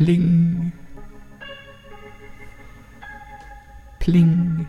Pling. Pling.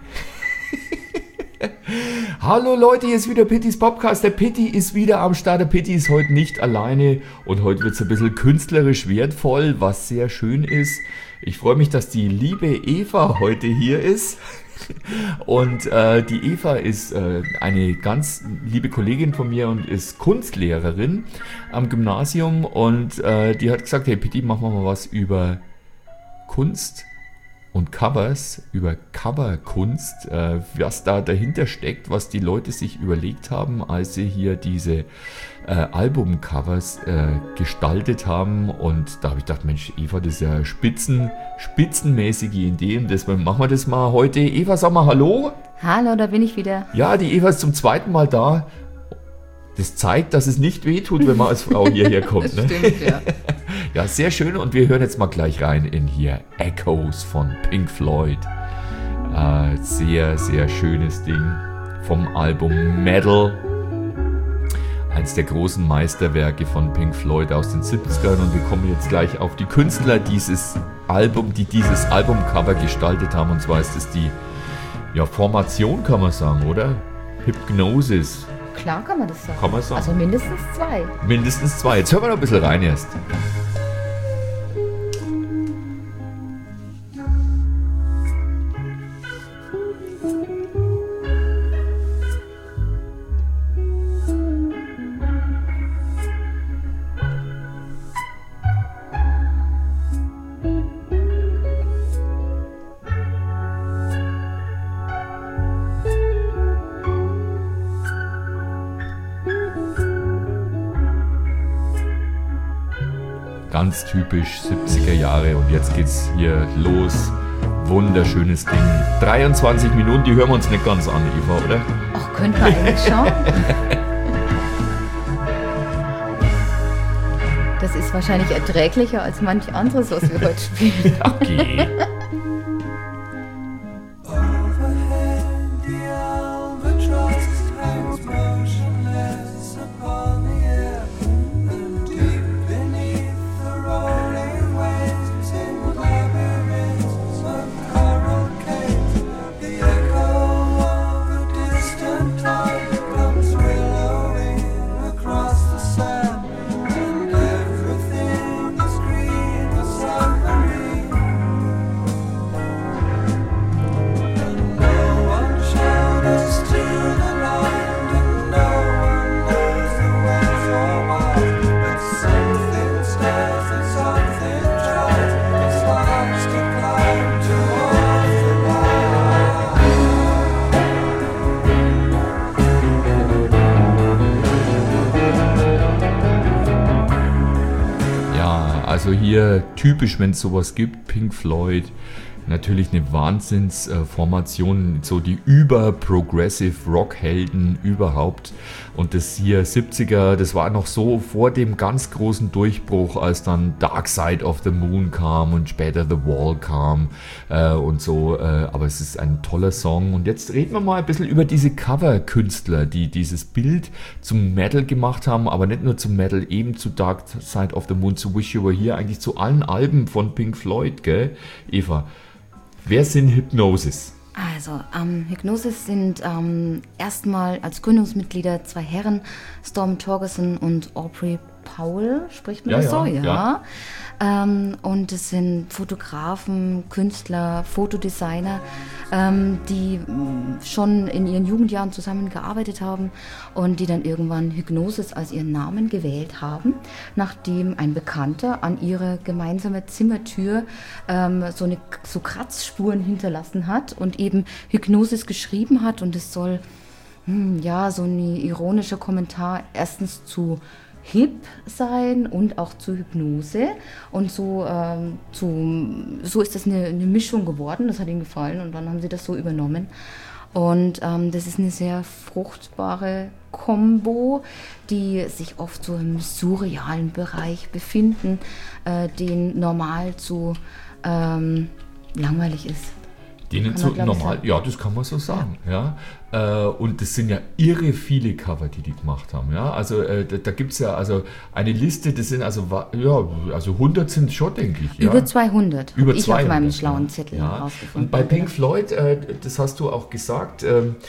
Hallo Leute, hier ist wieder Pittys Podcast. Der Pitti ist wieder am Start. Der Pitti ist heute nicht alleine und heute wird es ein bisschen künstlerisch wertvoll, was sehr schön ist. Ich freue mich, dass die liebe Eva heute hier ist. Und die Eva ist eine ganz liebe Kollegin von mir und ist Kunstlehrerin am Gymnasium und die hat gesagt, hey Pitti, machen wir mal was über Kunst und Covers, über Coverkunst, was da dahinter steckt, was die Leute sich überlegt haben, als sie hier diese Albumcovers gestaltet haben. Und da habe ich gedacht, Mensch, Eva, das ist ja spitzenmäßige Idee und deswegen machen wir das mal heute. Eva, sag mal Hallo. Hallo, da bin ich wieder. Ja, die Eva ist zum zweiten Mal da. Das zeigt, dass es nicht wehtut, wenn man als Frau hierher kommt. Das stimmt, ja. Ja, sehr schön und wir hören jetzt mal gleich rein in hier Echoes von Pink Floyd. Sehr, sehr schönes Ding vom Album Metal. Eins der großen Meisterwerke von Pink Floyd aus den 70ern und wir kommen jetzt gleich auf die Künstler die dieses Albumcover gestaltet haben und zwar ist es die Formation, kann man sagen, oder? Hypnosis. Klar kann man das sagen. Kann man sagen. Also mindestens zwei. Mindestens zwei. Jetzt hören wir noch ein bisschen rein erst. Ganz typisch 70er Jahre und jetzt geht's hier los. Wunderschönes Ding. 23 Minuten, die hören wir uns nicht ganz an, Eva, oder? Ach, könnte man eigentlich schauen. Das ist wahrscheinlich erträglicher als manch anderes, was wir heute spielen. Okay. Also hier typisch, wenn es sowas gibt, Pink Floyd, natürlich eine Wahnsinnsformation, so die über-Progressive Rock-Helden überhaupt. Und das hier 70er, das war noch so vor dem ganz großen Durchbruch, als dann Dark Side of the Moon kam und später The Wall kam und so. Aber es ist ein toller Song. Und jetzt reden wir mal ein bisschen über diese Cover-Künstler, die dieses Bild zum Metal gemacht haben, aber nicht nur zum Metal, eben zu Dark Side of the Moon, zu Wish You Were Here, eigentlich zu allen Alben von Pink Floyd, gell, Eva? Wer sind Hypnosis? Also, Hypnosis sind erstmal als Gründungsmitglieder zwei Herren, Storm Thorgerson und Aubrey Powell, spricht man das so? Ja. Und es sind Fotografen, Künstler, Fotodesigner, die schon in ihren Jugendjahren zusammengearbeitet haben und die dann irgendwann Hypnosis als ihren Namen gewählt haben, nachdem ein Bekannter an ihre gemeinsame Zimmertür so Kratzspuren hinterlassen hat und eben Hypnosis geschrieben hat und es soll so ein ironischer Kommentar erstens zu hip sein und auch zu Hypnose und so ist das eine Mischung geworden, das hat ihnen gefallen und dann haben sie das so übernommen und das ist eine sehr fruchtbare Kombo, die sich oft so im surrealen Bereich befinden, den normal zu langweilig ist. Denen so normal, ja, das kann man so sagen. Ja. Und das sind ja irre viele Cover, die gemacht haben. Ja. Also da gibt es ja also eine Liste, das sind also 100 sind schon, denke ich. Ja. Über 200, über ich 200, auf meinem schlauen Zettel rausgefunden. Und bei Pink Floyd, das hast du auch gesagt,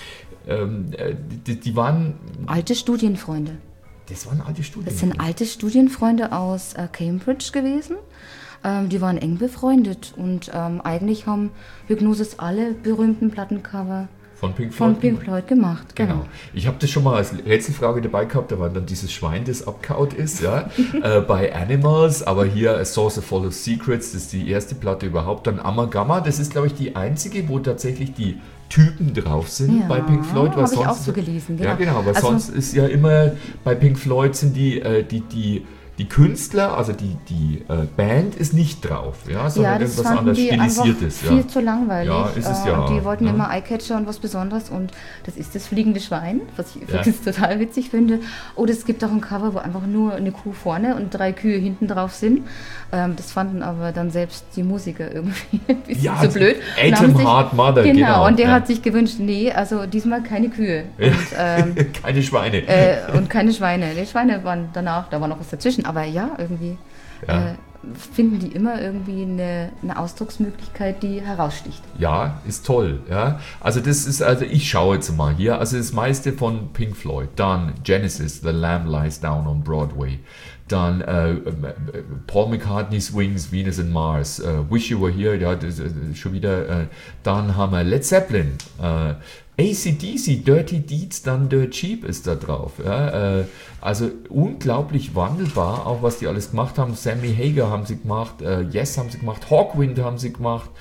die waren... Alte Studienfreunde. Das waren alte Studienfreunde? Das sind alte Studienfreunde aus Cambridge gewesen. Die waren eng befreundet und eigentlich haben Hipgnosis alle berühmten Plattencover von Pink Floyd gemacht. Genau. Ich habe das schon mal als Rätselfrage dabei gehabt, da war dann dieses Schwein, das abgehaut ist, ja, bei Animals, aber hier A Saucer Full of Secrets, das ist die erste Platte überhaupt, dann Amalgama, das ist glaube ich die einzige, wo tatsächlich die Typen drauf sind bei Pink Floyd. Habe ich auch so gelesen, genau. Ja, genau, aber also, sonst ist ja immer, bei Pink Floyd sind die Künstler, also die Band ist nicht drauf, sondern irgendwas anderes Stilisiertes. Viel zu langweilig. Ja, ist es ja. Die wollten immer Eyecatcher und was Besonderes und das ist das fliegende Schwein, was ich übrigens total witzig finde. Oder es gibt auch ein Cover, wo einfach nur eine Kuh vorne und 3 Kühe hinten drauf sind. Das fanden aber dann selbst die Musiker irgendwie ein bisschen zu blöd. Atom Heart Mother, genau. Und der hat sich gewünscht, nee, also diesmal keine Kühe. Und, keine Schweine. Und keine Schweine. Die Schweine waren danach, da war noch was dazwischen. Aber ja, irgendwie finden die immer irgendwie eine Ausdrucksmöglichkeit, die heraussticht. Ja, ist toll. Ja. Also ich schaue jetzt mal hier, also das meiste von Pink Floyd, dann Genesis, The Lamb Lies Down on Broadway, dann Paul McCartney's Wings, Venus and Mars, Wish You Were Here, ja, das schon wieder, dann haben wir Led Zeppelin, AC/DC, Dirty Deeds, dann Dirt Cheap ist da drauf. Ja, also unglaublich wandelbar, auch was die alles gemacht haben. Sammy Hagar haben sie gemacht, Yes haben sie gemacht, Hawkwind haben sie gemacht,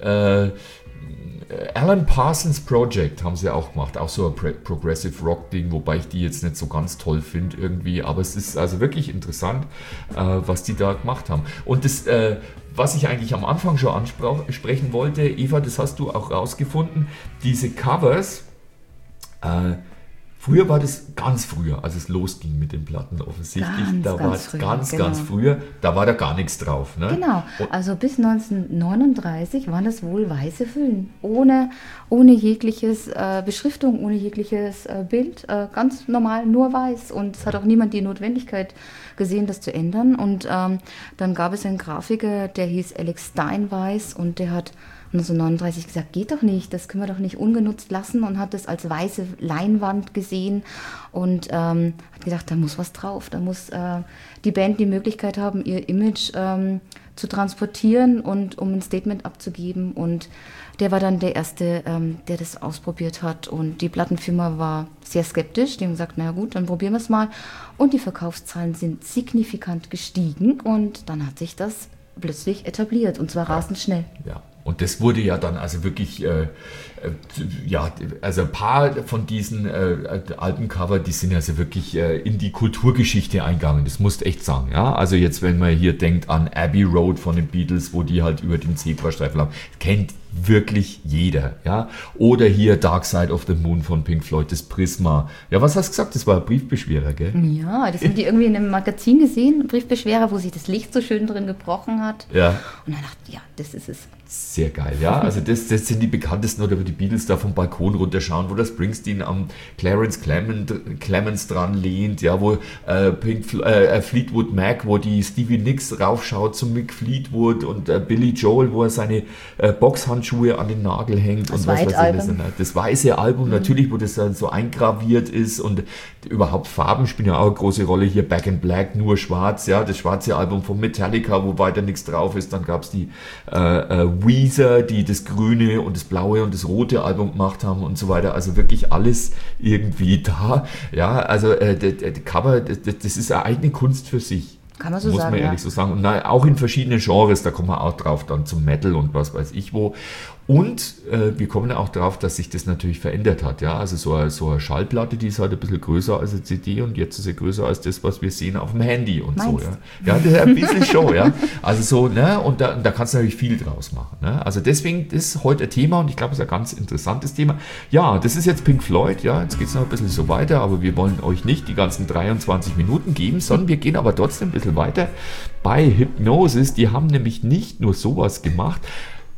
Alan Parsons Project haben sie auch gemacht, auch so ein Progressive Rock Ding, wobei ich die jetzt nicht so ganz toll finde irgendwie, aber es ist also wirklich interessant, was die da gemacht haben. Und das, was ich eigentlich am Anfang schon ansprechen wollte, Eva, das hast du auch rausgefunden, diese Covers, früher war das ganz früher, als es losging mit den Platten offensichtlich. Da war es ganz früher, da war da gar nichts drauf. Ne? Genau, also bis 1939 waren das wohl weiße Hüllen, ohne jegliches Beschriftung, ohne jegliches Bild, ganz normal nur weiß. Und es hat auch niemand die Notwendigkeit gesehen, das zu ändern. Und dann gab es einen Grafiker, der hieß Alex Steinweiss und der hat 1939 gesagt, geht doch nicht, das können wir doch nicht ungenutzt lassen und hat das als weiße Leinwand gesehen und hat gedacht, da muss was drauf, da muss die Band die Möglichkeit haben, ihr Image zu transportieren und um ein Statement abzugeben und der war dann der Erste, der das ausprobiert hat und die Plattenfirma war sehr skeptisch, die haben gesagt, na gut, dann probieren wir es mal und die Verkaufszahlen sind signifikant gestiegen und dann hat sich das plötzlich etabliert und zwar rasend schnell. Ja. Und das wurde ja dann also wirklich, also ein paar von diesen Albencover, die sind also wirklich in die Kulturgeschichte eingegangen, das musst du echt sagen. Ja? Also jetzt, wenn man hier denkt an Abbey Road von den Beatles, wo die halt über den Zebrastreifen laufen, kennt wirklich jeder. Ja? Oder hier Dark Side of the Moon von Pink Floyd, das Prisma. Ja, was hast du gesagt? Das war ein Briefbeschwerer, gell? Ja, das haben die irgendwie in einem Magazin gesehen, ein Briefbeschwerer, wo sich das Licht so schön drin gebrochen hat. Ja. Und dann dachte ich, ja, das ist es. Sehr geil, ja. Also das sind die bekanntesten, oder wo die Beatles da vom Balkon runterschauen, wo der Springsteen am Clarence Clemens dran lehnt, ja, wo Fleetwood Mac, wo die Stevie Nicks raufschaut zum Mick Fleetwood und Billy Joel, wo er seine Boxhandschuhe an den Nagel hängt das und was weiß ich. Das weiße Album, natürlich, wo das dann so eingraviert ist und überhaupt Farben spielen ja auch eine große Rolle. Hier Back in Black, nur schwarz, ja, das schwarze Album von Metallica, wo weiter nichts drauf ist. Dann gab es die Weezer, die das grüne und das blaue und das rote Album gemacht haben und so weiter. Also wirklich alles irgendwie da. Ja, also der Cover, das ist eine eigene Kunst für sich. Kann man so sagen, muss man ehrlich so sagen. Und auch in verschiedenen Genres, da kommen wir auch drauf, dann zum Metal und was weiß ich wo. Und wir kommen auch drauf, dass sich das natürlich verändert hat. Ja, also so eine Schallplatte, die ist halt ein bisschen größer als eine CD und jetzt ist sie größer als das, was wir sehen auf dem Handy und Meinst? So. Ja, das ist ein bisschen schon, ja. Also so, ne, und da kannst du natürlich viel draus machen. Ne? Also deswegen ist heute ein Thema und ich glaube, es ist ein ganz interessantes Thema. Ja, das ist jetzt Pink Floyd, ja, jetzt geht es noch ein bisschen so weiter, aber wir wollen euch nicht die ganzen 23 Minuten geben, sondern wir gehen aber trotzdem ein bisschen weiter bei Hipgnosis. Die haben nämlich nicht nur sowas gemacht.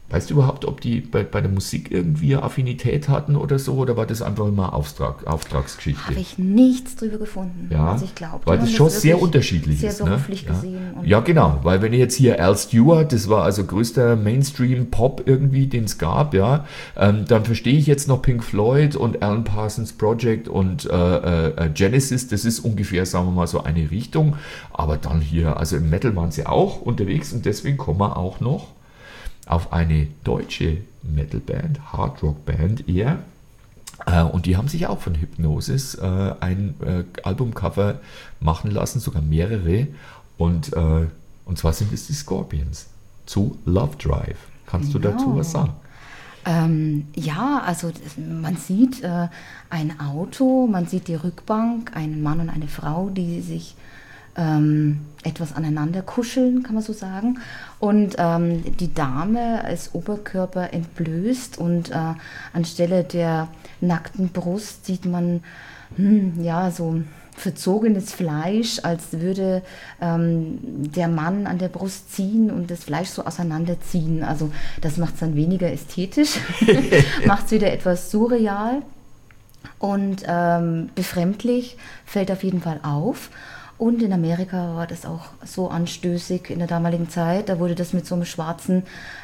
Weißt du überhaupt, ob die bei der Musik irgendwie Affinität hatten oder so, oder war das einfach immer Auftragsgeschichte? Habe ich nichts drüber gefunden. Ja, also ich glaube, weil das schon sehr unterschiedlich sehr ist. beruflich Ne? gesehen. Ja, genau, weil wenn ich jetzt hier Al Stewart, das war also größter Mainstream-Pop irgendwie, den es gab, ja, dann verstehe ich jetzt noch Pink Floyd und Alan Parsons Project und Genesis, das ist ungefähr, sagen wir mal, so eine Richtung, aber dann hier, also im Metal waren sie auch unterwegs und deswegen kommen wir auch noch auf eine deutsche Metalband, Hardrock-Band eher. Und die haben sich auch von Hipgnosis ein Albumcover machen lassen, sogar mehrere. Und zwar sind es die Scorpions zu Love Drive. Kannst du dazu was sagen? Ja, also man sieht ein Auto, man sieht die Rückbank, einen Mann und eine Frau, die sich etwas aneinander kuscheln, kann man so sagen. Und die Dame ist Oberkörper entblößt und anstelle der nackten Brust sieht man so verzogenes Fleisch, als würde der Mann an der Brust ziehen und das Fleisch so auseinanderziehen. Also das macht es dann weniger ästhetisch, macht es wieder etwas surreal und befremdlich, fällt auf jeden Fall auf. Und in Amerika war das auch so anstößig in der damaligen Zeit. Da wurde das mit so einem schwarzen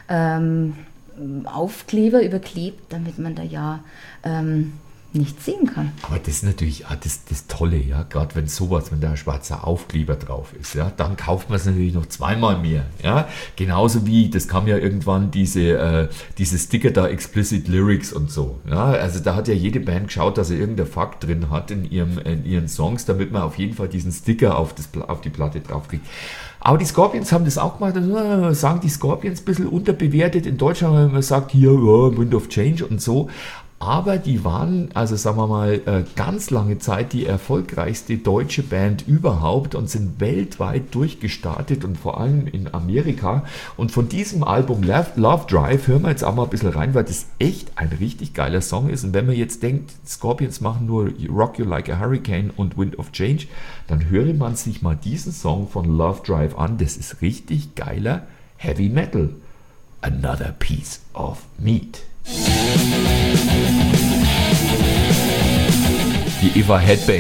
Aufkleber überklebt, damit man da nichts sehen kann. Aber das ist natürlich das Tolle, ja, gerade wenn da ein schwarzer Aufkleber drauf ist, ja, dann kauft man es natürlich noch zweimal mehr, ja, genauso wie, das kam ja irgendwann diese Sticker da, Explicit Lyrics und so, ja, also da hat ja jede Band geschaut, dass er irgendein Fakt drin hat in ihren Songs, damit man auf jeden Fall diesen Sticker auf die Platte draufkriegt. Aber die Scorpions haben das auch gemacht, sagen die Scorpions ein bisschen unterbewertet, in Deutschland haben wir immer gesagt, hier, Wind of Change und so. Aber die waren, also sagen wir mal, ganz lange Zeit die erfolgreichste deutsche Band überhaupt und sind weltweit durchgestartet und vor allem in Amerika. Und von diesem Album Love Drive hören wir jetzt auch mal ein bisschen rein, weil das echt ein richtig geiler Song ist. Und wenn man jetzt denkt, Scorpions machen nur Rock You Like a Hurricane und Wind of Change, dann höre man sich mal diesen Song von Love Drive an. Das ist richtig geiler Heavy Metal. Another Piece of Meat. Die Eva headbangt.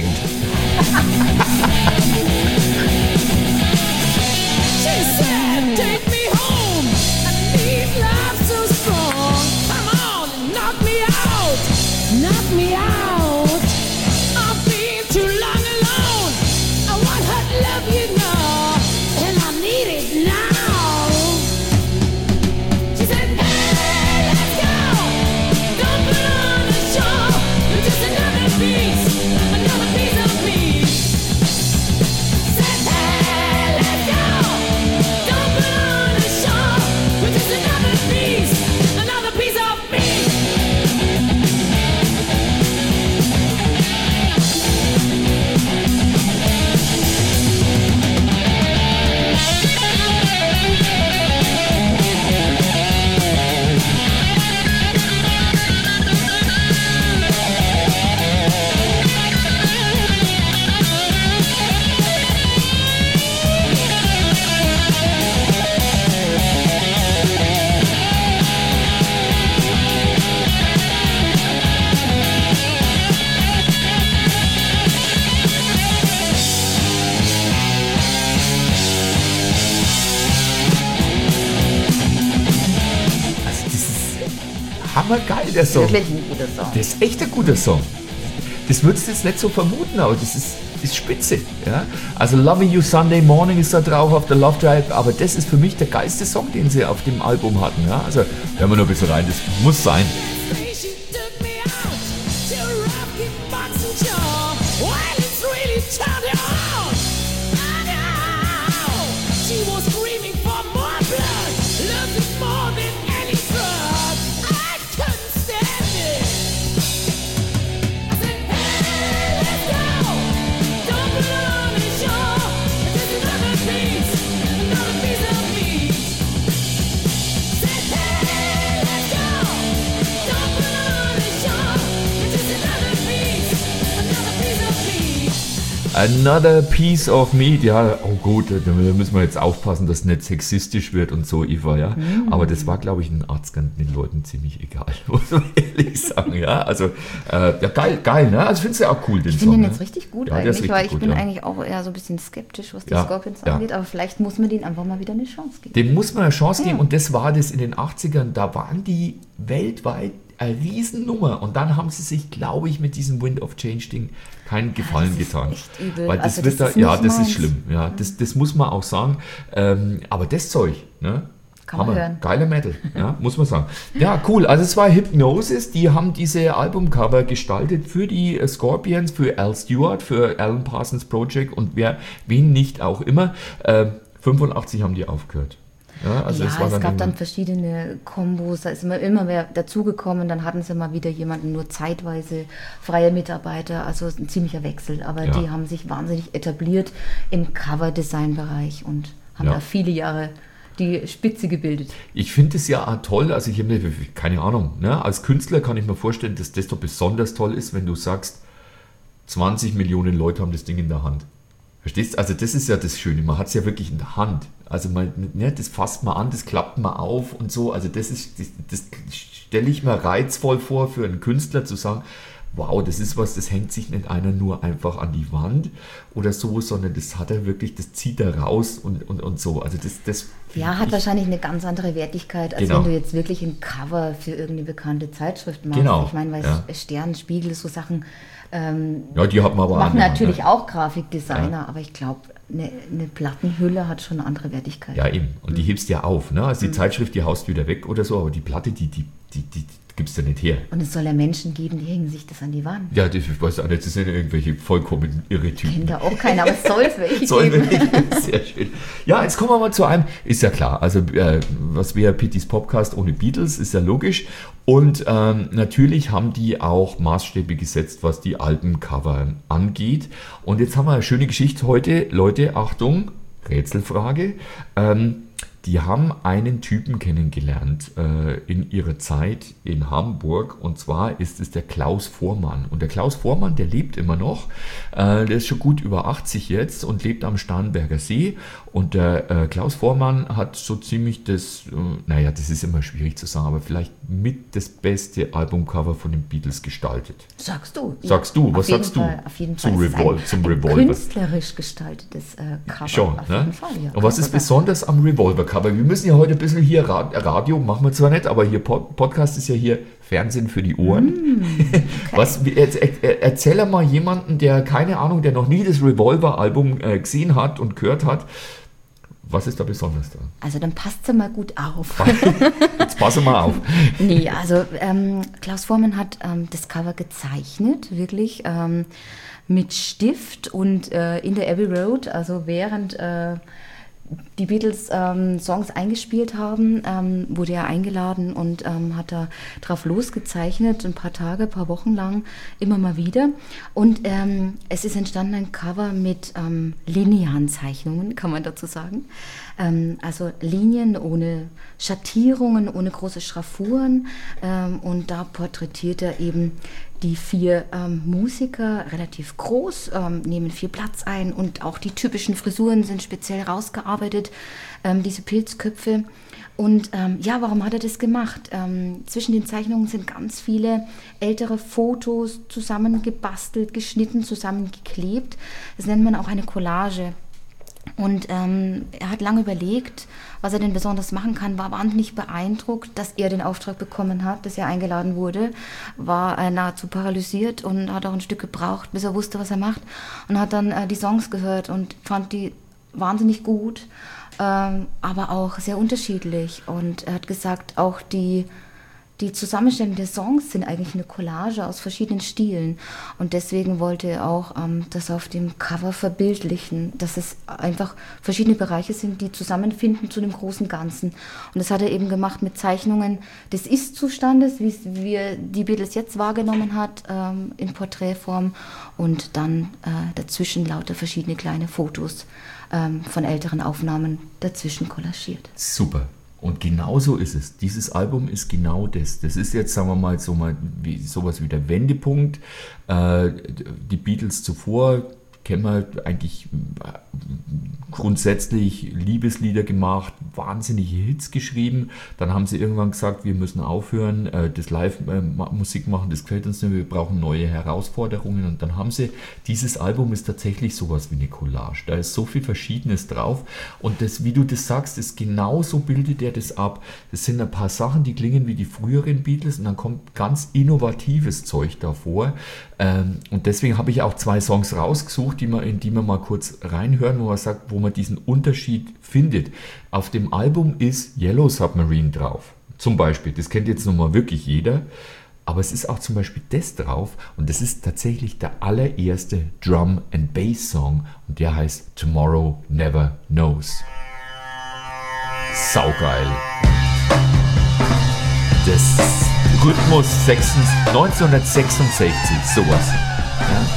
Hammergeil, der Song. Wirklich ein guter Song. Das ist echt ein guter Song. Das würdest du jetzt nicht so vermuten, aber das ist spitze. Ja? Also Loving You Sunday Morning ist da drauf auf der Love Drive, aber das ist für mich der geilste Song, den sie auf dem Album hatten. Ja? Also hören wir noch ein bisschen rein, das muss sein. Another Piece of Meat. Ja, oh gut, da müssen wir jetzt aufpassen, dass es nicht sexistisch wird und so, Eva, ja. Aber das war, glaube ich, in den 80ern den Leuten ziemlich egal, muss man ehrlich sagen, ja. Also, ja, geil, ne? Also findest du ja auch cool, den Song. Ich finde den ne? jetzt richtig gut Ja, der ist eigentlich, richtig weil ich gut, bin ja. eigentlich auch eher so ein bisschen skeptisch, was die Ja, Scorpions ja. angeht, aber vielleicht muss man denen einfach mal wieder eine Chance geben. Dem muss man eine Chance geben und das war das in den 80ern, da waren die weltweit eine Riesennummer und dann haben sie sich, glaube ich, mit diesem Wind of Change Ding keinen Gefallen getan. Echt übel. Weil das Also wird das ist ja, nicht das meins. ist schlimm. Ja, das muss man auch sagen. Aber das Zeug, ne? Kann man Hammer. hören. Geiler Metal, ja, muss man sagen. Ja, cool. Also es war Hypnosis, die haben diese Albumcover gestaltet für die Scorpions, für Al Stewart, für Alan Parsons Project und wen nicht auch immer. 85 haben die aufgehört. Ja, also Ja, es war es gab dann immer- verschiedene Kombos, da ist immer mehr dazugekommen, dann hatten sie mal wieder jemanden, nur zeitweise freie Mitarbeiter, also ein ziemlicher Wechsel, aber Ja. die haben sich wahnsinnig etabliert im Cover-Design-Bereich und haben Ja. da viele Jahre die Spitze gebildet. Ich finde es ja auch toll, also ich habe keine Ahnung, ne? Als Künstler kann ich mir vorstellen, dass das doch besonders toll ist, wenn du sagst, 20 Millionen Leute haben das Ding in der Hand. Verstehst du? Also das ist ja das Schöne, man hat es ja wirklich in der Hand. Also das fasst man an, das klappt man auf und so. Also das stelle ich mir reizvoll vor für einen Künstler zu sagen, wow, das ist was, das hängt sich nicht einer nur einfach an die Wand oder so, sondern das hat er wirklich, das zieht er raus und so. Also das Ja, hat wahrscheinlich eine ganz andere Wertigkeit, als Genau. wenn du jetzt wirklich ein Cover für irgendeine bekannte Zeitschrift machst. Genau, Ich meine, weil ja. Stern, Spiegel, so Sachen ja, die hat man aber auch machen in der Hand, natürlich ne? auch Grafikdesigner, aber ich glaube, eine Plattenhülle hat schon eine andere Wertigkeit. Ja, eben. Und die hebst ja auf. Ne? Also die Zeitschrift, die haust du wieder weg oder so, aber die Platte, die gibst du nicht her. Und es soll ja Menschen geben, die hängen sich das an die Wand. Ja, ich weiß auch nicht, das sind irgendwelche vollkommen irre Typen. Kennt da auch keiner, aber es soll es welche Sollen wir geben. nicht? Sehr schön. Ja, jetzt kommen wir mal zu einem, ist ja klar, also was wäre Pittys Podcast ohne Beatles, ist ja logisch. Und natürlich haben die auch Maßstäbe gesetzt, was die Albencover angeht. Und jetzt haben wir eine schöne Geschichte heute. Leute, Achtung, Rätselfrage. Die haben einen Typen kennengelernt in ihrer Zeit in Hamburg und zwar ist es der Klaus Voormann. Und der Klaus Voormann, der lebt immer noch, der ist schon gut über 80 jetzt und lebt am Starnberger See. Und der Klaus Voormann hat so ziemlich das, naja, das ist immer schwierig zu sagen, aber vielleicht mit das beste Albumcover von den Beatles gestaltet. Sagst du? Sagst du, was sagst du Auf jeden zum Fall. Es ist zum ein Revolver? künstlerisch gestaltetes Cover. Schon, auf ne? jeden Fall, ja. Und was ist besonders am Revolver-Cover? Wir müssen ja heute ein bisschen hier Radio, machen wir zwar nicht, aber hier Podcast ist ja hier Fernsehen für die Ohren. Erzähl mal jemanden, der keine Ahnung, der noch nie das Revolver-Album gesehen hat und gehört hat, was ist da besonders dran? Also dann passt sie mal gut auf. Jetzt passe mal auf. Nee, also Klaus Voormann hat das Cover gezeichnet, wirklich mit Stift und in der Abbey Road, also während die Beatles Songs eingespielt haben, wurde er eingeladen und hat da drauf losgezeichnet, ein paar Tage, ein paar Wochen lang, immer mal wieder. Und es ist entstanden ein Cover mit linearen Zeichnungen, kann man dazu sagen. Also Linien ohne Schattierungen, ohne große Schraffuren. Und da porträtiert er eben die 4 Musiker, relativ groß, nehmen viel Platz ein und auch die typischen Frisuren sind speziell rausgearbeitet, diese Pilzköpfe. Und ja, warum hat er das gemacht? Zwischen den Zeichnungen sind ganz viele ältere Fotos zusammengebastelt, geschnitten, zusammengeklebt. Das nennt man auch eine Collage. Und er hat lange überlegt, was er denn besonders machen kann, war wahnsinnig beeindruckt, dass er den Auftrag bekommen hat, dass er eingeladen wurde, war nahezu paralysiert und hat auch ein Stück gebraucht, bis er wusste, was er macht und hat dann die Songs gehört und fand die wahnsinnig gut, aber auch sehr unterschiedlich. Und er hat gesagt, auch die Zusammenstellung der Songs sind eigentlich eine Collage aus verschiedenen Stilen und deswegen wollte er auch das auf dem Cover verbildlichen, dass es einfach verschiedene Bereiche sind, die zusammenfinden zu dem großen Ganzen. Und das hat er eben gemacht mit Zeichnungen des Ist-Zustandes, wie er die Beatles jetzt wahrgenommen hat, in Porträtform und dann dazwischen lauter verschiedene kleine Fotos von älteren Aufnahmen dazwischen collagiert. Super. Und genau so ist es. Dieses Album ist genau das. Das ist jetzt, sagen wir mal, sowas wie der Wendepunkt. Die Beatles zuvor kennen wir eigentlich grundsätzlich Liebeslieder gemacht, wahnsinnige Hits geschrieben. Dann haben sie irgendwann gesagt, wir müssen aufhören, das Live-Musik machen, das gefällt uns nicht, wir brauchen neue Herausforderungen. Und dann haben sie, dieses Album ist tatsächlich sowas wie eine Collage. Da ist so viel Verschiedenes drauf. Und das, wie du das sagst, ist genauso bildet er das ab. Das sind ein paar Sachen, die klingen wie die früheren Beatles und dann kommt ganz innovatives Zeug davor. Und deswegen habe ich auch 2 Songs rausgesucht, in die wir mal kurz reinhören, wo man sagt, wo man diesen Unterschied findet. Auf dem Album ist Yellow Submarine drauf. Zum Beispiel, das kennt jetzt nun mal wirklich jeder. Aber es ist auch zum Beispiel das drauf und das ist tatsächlich der allererste Drum and Bass Song und der heißt Tomorrow Never Knows. Saugeil. Das Rhythmus 1966, sowas. Ja.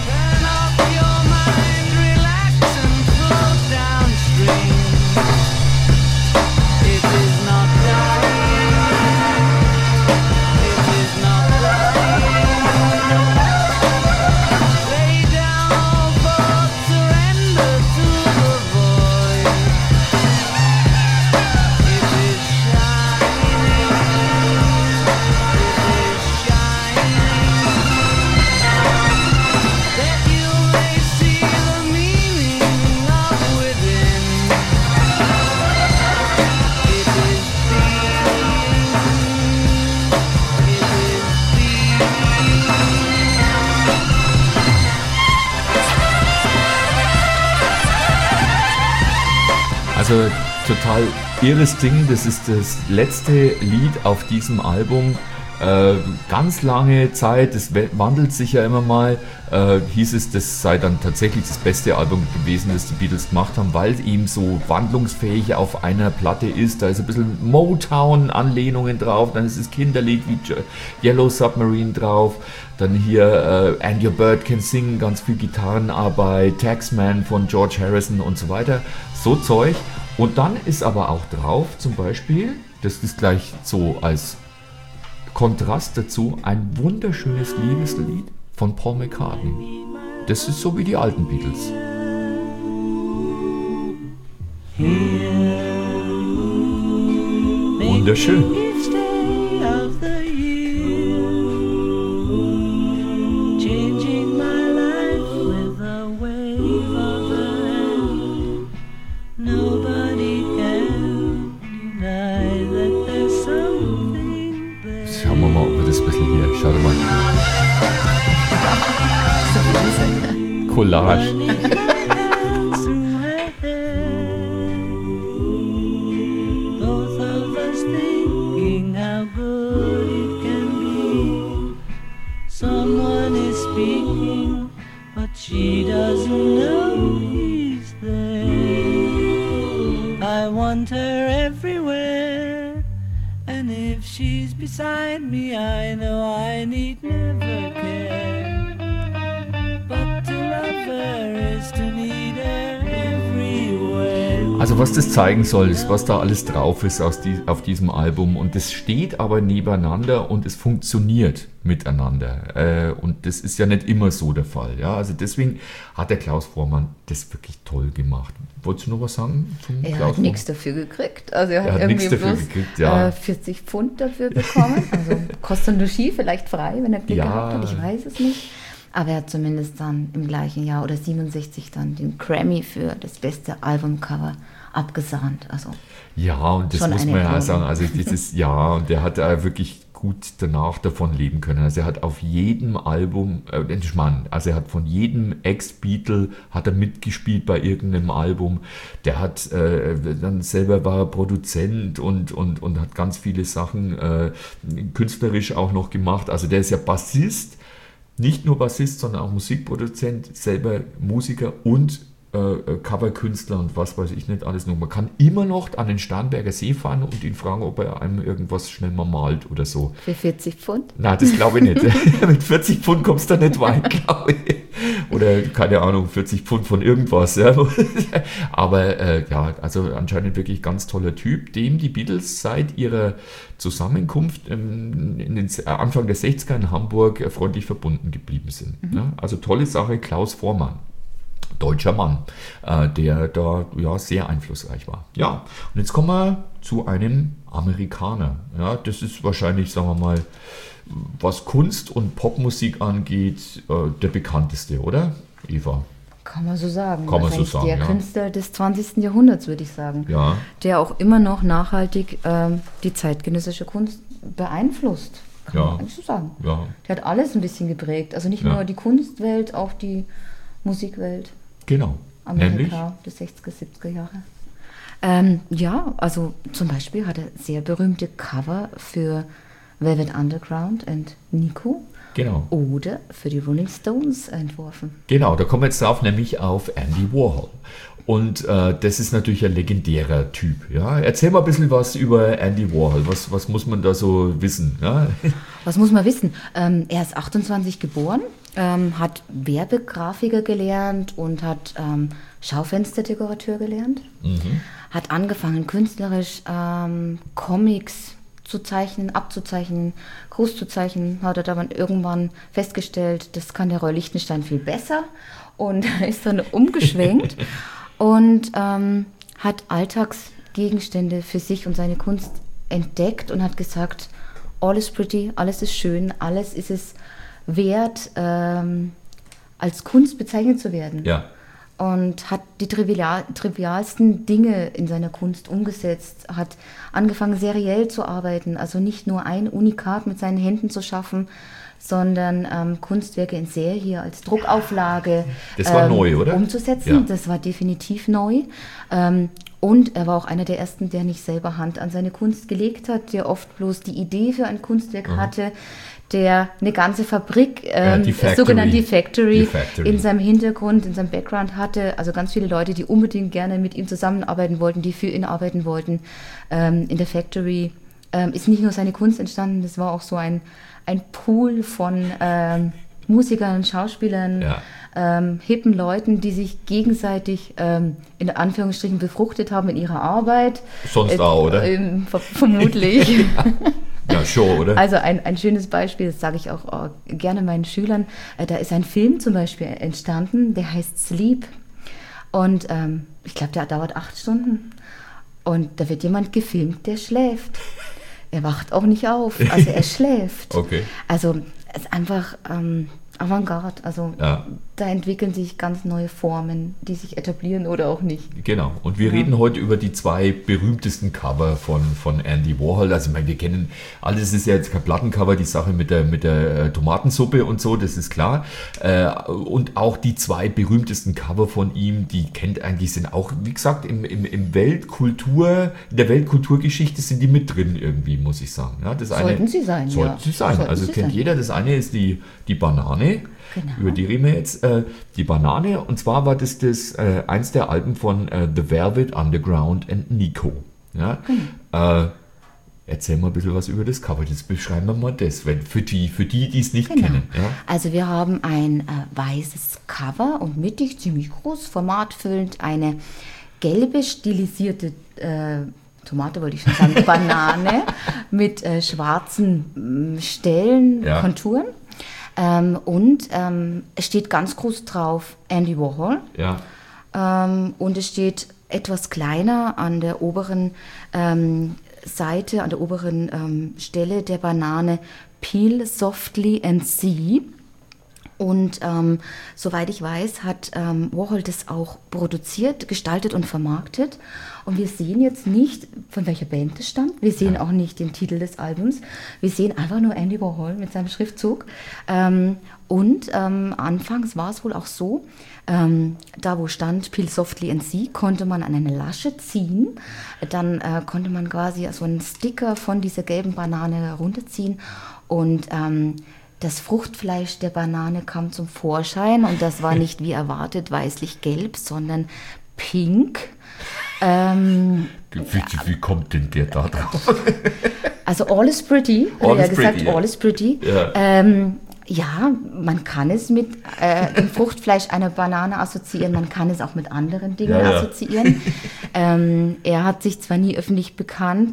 Also total irres Ding, das ist das letzte Lied auf diesem Album. Ganz lange Zeit, das wandelt sich ja immer mal, hieß es, das sei dann tatsächlich das beste Album gewesen, das die Beatles gemacht haben, weil es eben so wandlungsfähig auf einer Platte ist. Da ist ein bisschen Motown-Anlehnungen drauf, dann ist das Kinderlied wie Yellow Submarine drauf, dann hier And Your Bird Can Sing, ganz viel Gitarrenarbeit, Taxman von George Harrison und so weiter, so Zeug. Und dann ist aber auch drauf zum Beispiel, das ist gleich so als Kontrast dazu, ein wunderschönes Liebeslied von Paul McCartney. Das ist so wie die alten Beatles. Wunderschön. Schauen wir mal, ob wir das ein bisschen hier. Schau dir mal. Collage. She doesn't know he's there. I want her everywhere, and if she's beside me, I know I need never care. But to love her is to need her everywhere. Also was das zeigen soll, ist, was da alles drauf ist auf diesem Album. Und das steht aber nebeneinander und es funktioniert miteinander. Und das ist ja nicht immer so der Fall. Ja? Also deswegen hat der Klaus Voormann das wirklich toll gemacht. Wolltest du noch was sagen zum Klaus? Er hat nichts dafür gekriegt. Also er hat irgendwie irgendwie bloß gekriegt, ja. 40 Pfund dafür bekommen. Also kostet eine Ski vielleicht frei, wenn er Glück gehabt hat. Ich weiß es nicht. Aber er hat zumindest dann im gleichen Jahr oder 67 dann den Grammy für das beste Albumcover abgesahnt. Also ja, und das muss man ja sagen. Also dieses Jahr, und der hat wirklich gut danach davon leben können. Also er hat auf jedem Album, also er hat von jedem Ex-Beatle hat er mitgespielt bei irgendeinem Album. Der hat dann selber war Produzent und hat ganz viele Sachen künstlerisch auch noch gemacht. Also der ist ja Bassist. Nicht nur Bassist, sondern auch Musikproduzent, selber Musiker und Coverkünstler und was weiß ich nicht alles noch. Man kann immer noch an den Starnberger See fahren und ihn fragen, ob er einem irgendwas schnell mal malt oder so. Für 40 Pfund? Nein, das glaube ich nicht. Mit 40 Pfund kommst du da nicht weit, glaube ich. Oder, keine Ahnung, 40 Pfund von irgendwas. Ja. Aber ja, also anscheinend wirklich ganz toller Typ, dem die Beatles seit ihrer Zusammenkunft in den Anfang der 60er in Hamburg freundlich verbunden geblieben sind. Mhm. Ja. Also tolle Sache, Klaus Voormann. Deutscher Mann, der da sehr einflussreich war. Ja, und jetzt kommen wir zu einem Amerikaner. Ja, das ist wahrscheinlich, sagen wir mal, was Kunst und Popmusik angeht, der bekannteste, oder, Eva? Kann man so sagen. Kann man so sagen, der Künstler des 20. Jahrhunderts, würde ich sagen. Ja. Der auch immer noch nachhaltig die zeitgenössische Kunst beeinflusst. Kann man eigentlich so sagen. Ja. Der hat alles ein bisschen geprägt. Also nicht nur die Kunstwelt, auch die Musikwelt. Genau. Amerika der 60er, 70er Jahre. Also zum Beispiel hat er sehr berühmte Cover für Velvet Underground und Nico. Genau. Oder für die Rolling Stones entworfen. Genau, da kommen wir jetzt drauf, nämlich auf Andy Warhol. Und das ist natürlich ein legendärer Typ. Ja? Erzähl mal ein bisschen was über Andy Warhol. Was muss man da so wissen? Ja? Was muss man wissen? Er ist 28 geboren, hat Werbegrafiker gelernt und hat Schaufensterdekorateur gelernt. Hat angefangen künstlerisch Comics zu zeichnen, abzuzeichnen, groß zu zeichnen, hat er dann irgendwann festgestellt, das kann der Roy Lichtenstein viel besser und ist dann umgeschwenkt und hat Alltagsgegenstände für sich und seine Kunst entdeckt und hat gesagt, all is pretty, alles ist schön, alles ist es wert, als Kunst bezeichnet zu werden. Ja. Und hat die trivialsten Dinge in seiner Kunst umgesetzt, hat angefangen seriell zu arbeiten, also nicht nur ein Unikat mit seinen Händen zu schaffen, sondern Kunstwerke in Serie als Druckauflage das war neu, oder? Umzusetzen. Ja. Das war definitiv neu. Und er war auch einer der ersten, der nicht selber Hand an seine Kunst gelegt hat, der oft bloß die Idee für ein Kunstwerk hatte, der eine ganze Fabrik, sogenannte Factory, in seinem Hintergrund, in seinem Background hatte. Also ganz viele Leute, die unbedingt gerne mit ihm zusammenarbeiten wollten, die für ihn arbeiten wollten. In der Factory ist nicht nur seine Kunst entstanden, das war auch so ein Pool von Musikern, Schauspielern, hippen Leuten, die sich gegenseitig in Anführungsstrichen befruchtet haben in ihrer Arbeit. Sonst auch, oder? Vermutlich. Ja, schon, oder? Also ein schönes Beispiel, das sage ich auch gerne meinen Schülern, da ist ein Film zum Beispiel entstanden, der heißt Sleep und ich glaube, der dauert 8 Stunden und da wird jemand gefilmt, der schläft. Er wacht auch nicht auf, also er schläft. Okay. Also es ist einfach Avantgarde, also da entwickeln sich ganz neue Formen, die sich etablieren oder auch nicht. Genau, und wir reden heute über die 2 berühmtesten Cover von Andy Warhol. Also ich meine, wir kennen, alles ist ja jetzt kein Plattencover, die Sache mit der Tomatensuppe und so, das ist klar. Und auch die 2 berühmtesten Cover von ihm, die kennt eigentlich, sind auch, wie gesagt, in der Weltkulturgeschichte sind die mit drin irgendwie, muss ich sagen. Ja, das sollten sie sein, sollten sie sein. Also kennt jeder. Das eine ist die Banane. Genau. Über die reden wir jetzt, die Banane, und zwar war das eins der Alben von The Velvet Underground and Nico. Ja? Erzähl mal ein bisschen was über das Cover, jetzt beschreiben wir mal das, für die es nicht kennen. Ja? Also wir haben ein weißes Cover und mittig, ziemlich groß, formatfüllend, eine gelbe stilisierte Tomate wollte ich schon sagen, Banane mit schwarzen Stellen, Konturen. Und es steht ganz groß drauf Andy Warhol. Ja. Und es steht etwas kleiner an der oberen Seite, an der oberen Stelle der Banane Peel softly and see. Und soweit ich weiß, hat Warhol das auch produziert, gestaltet und vermarktet. Und wir sehen jetzt nicht, von welcher Band das stammt. Wir sehen auch nicht den Titel des Albums. Wir sehen einfach nur Andy Warhol mit seinem Schriftzug. Anfangs war es wohl auch so, da wo stand Peel softly and see, konnte man an eine Lasche ziehen. Dann konnte man quasi so einen Sticker von dieser gelben Banane runterziehen. Und das Fruchtfleisch der Banane kam zum Vorschein und das war nicht wie erwartet weißlich-gelb, sondern pink. Wie kommt denn der da drauf? Also all is pretty, hat er ja gesagt, all is pretty. Ja. man kann es mit dem Fruchtfleisch einer Banane assoziieren, man kann es auch mit anderen Dingen assoziieren. Er hat sich zwar nie öffentlich bekannt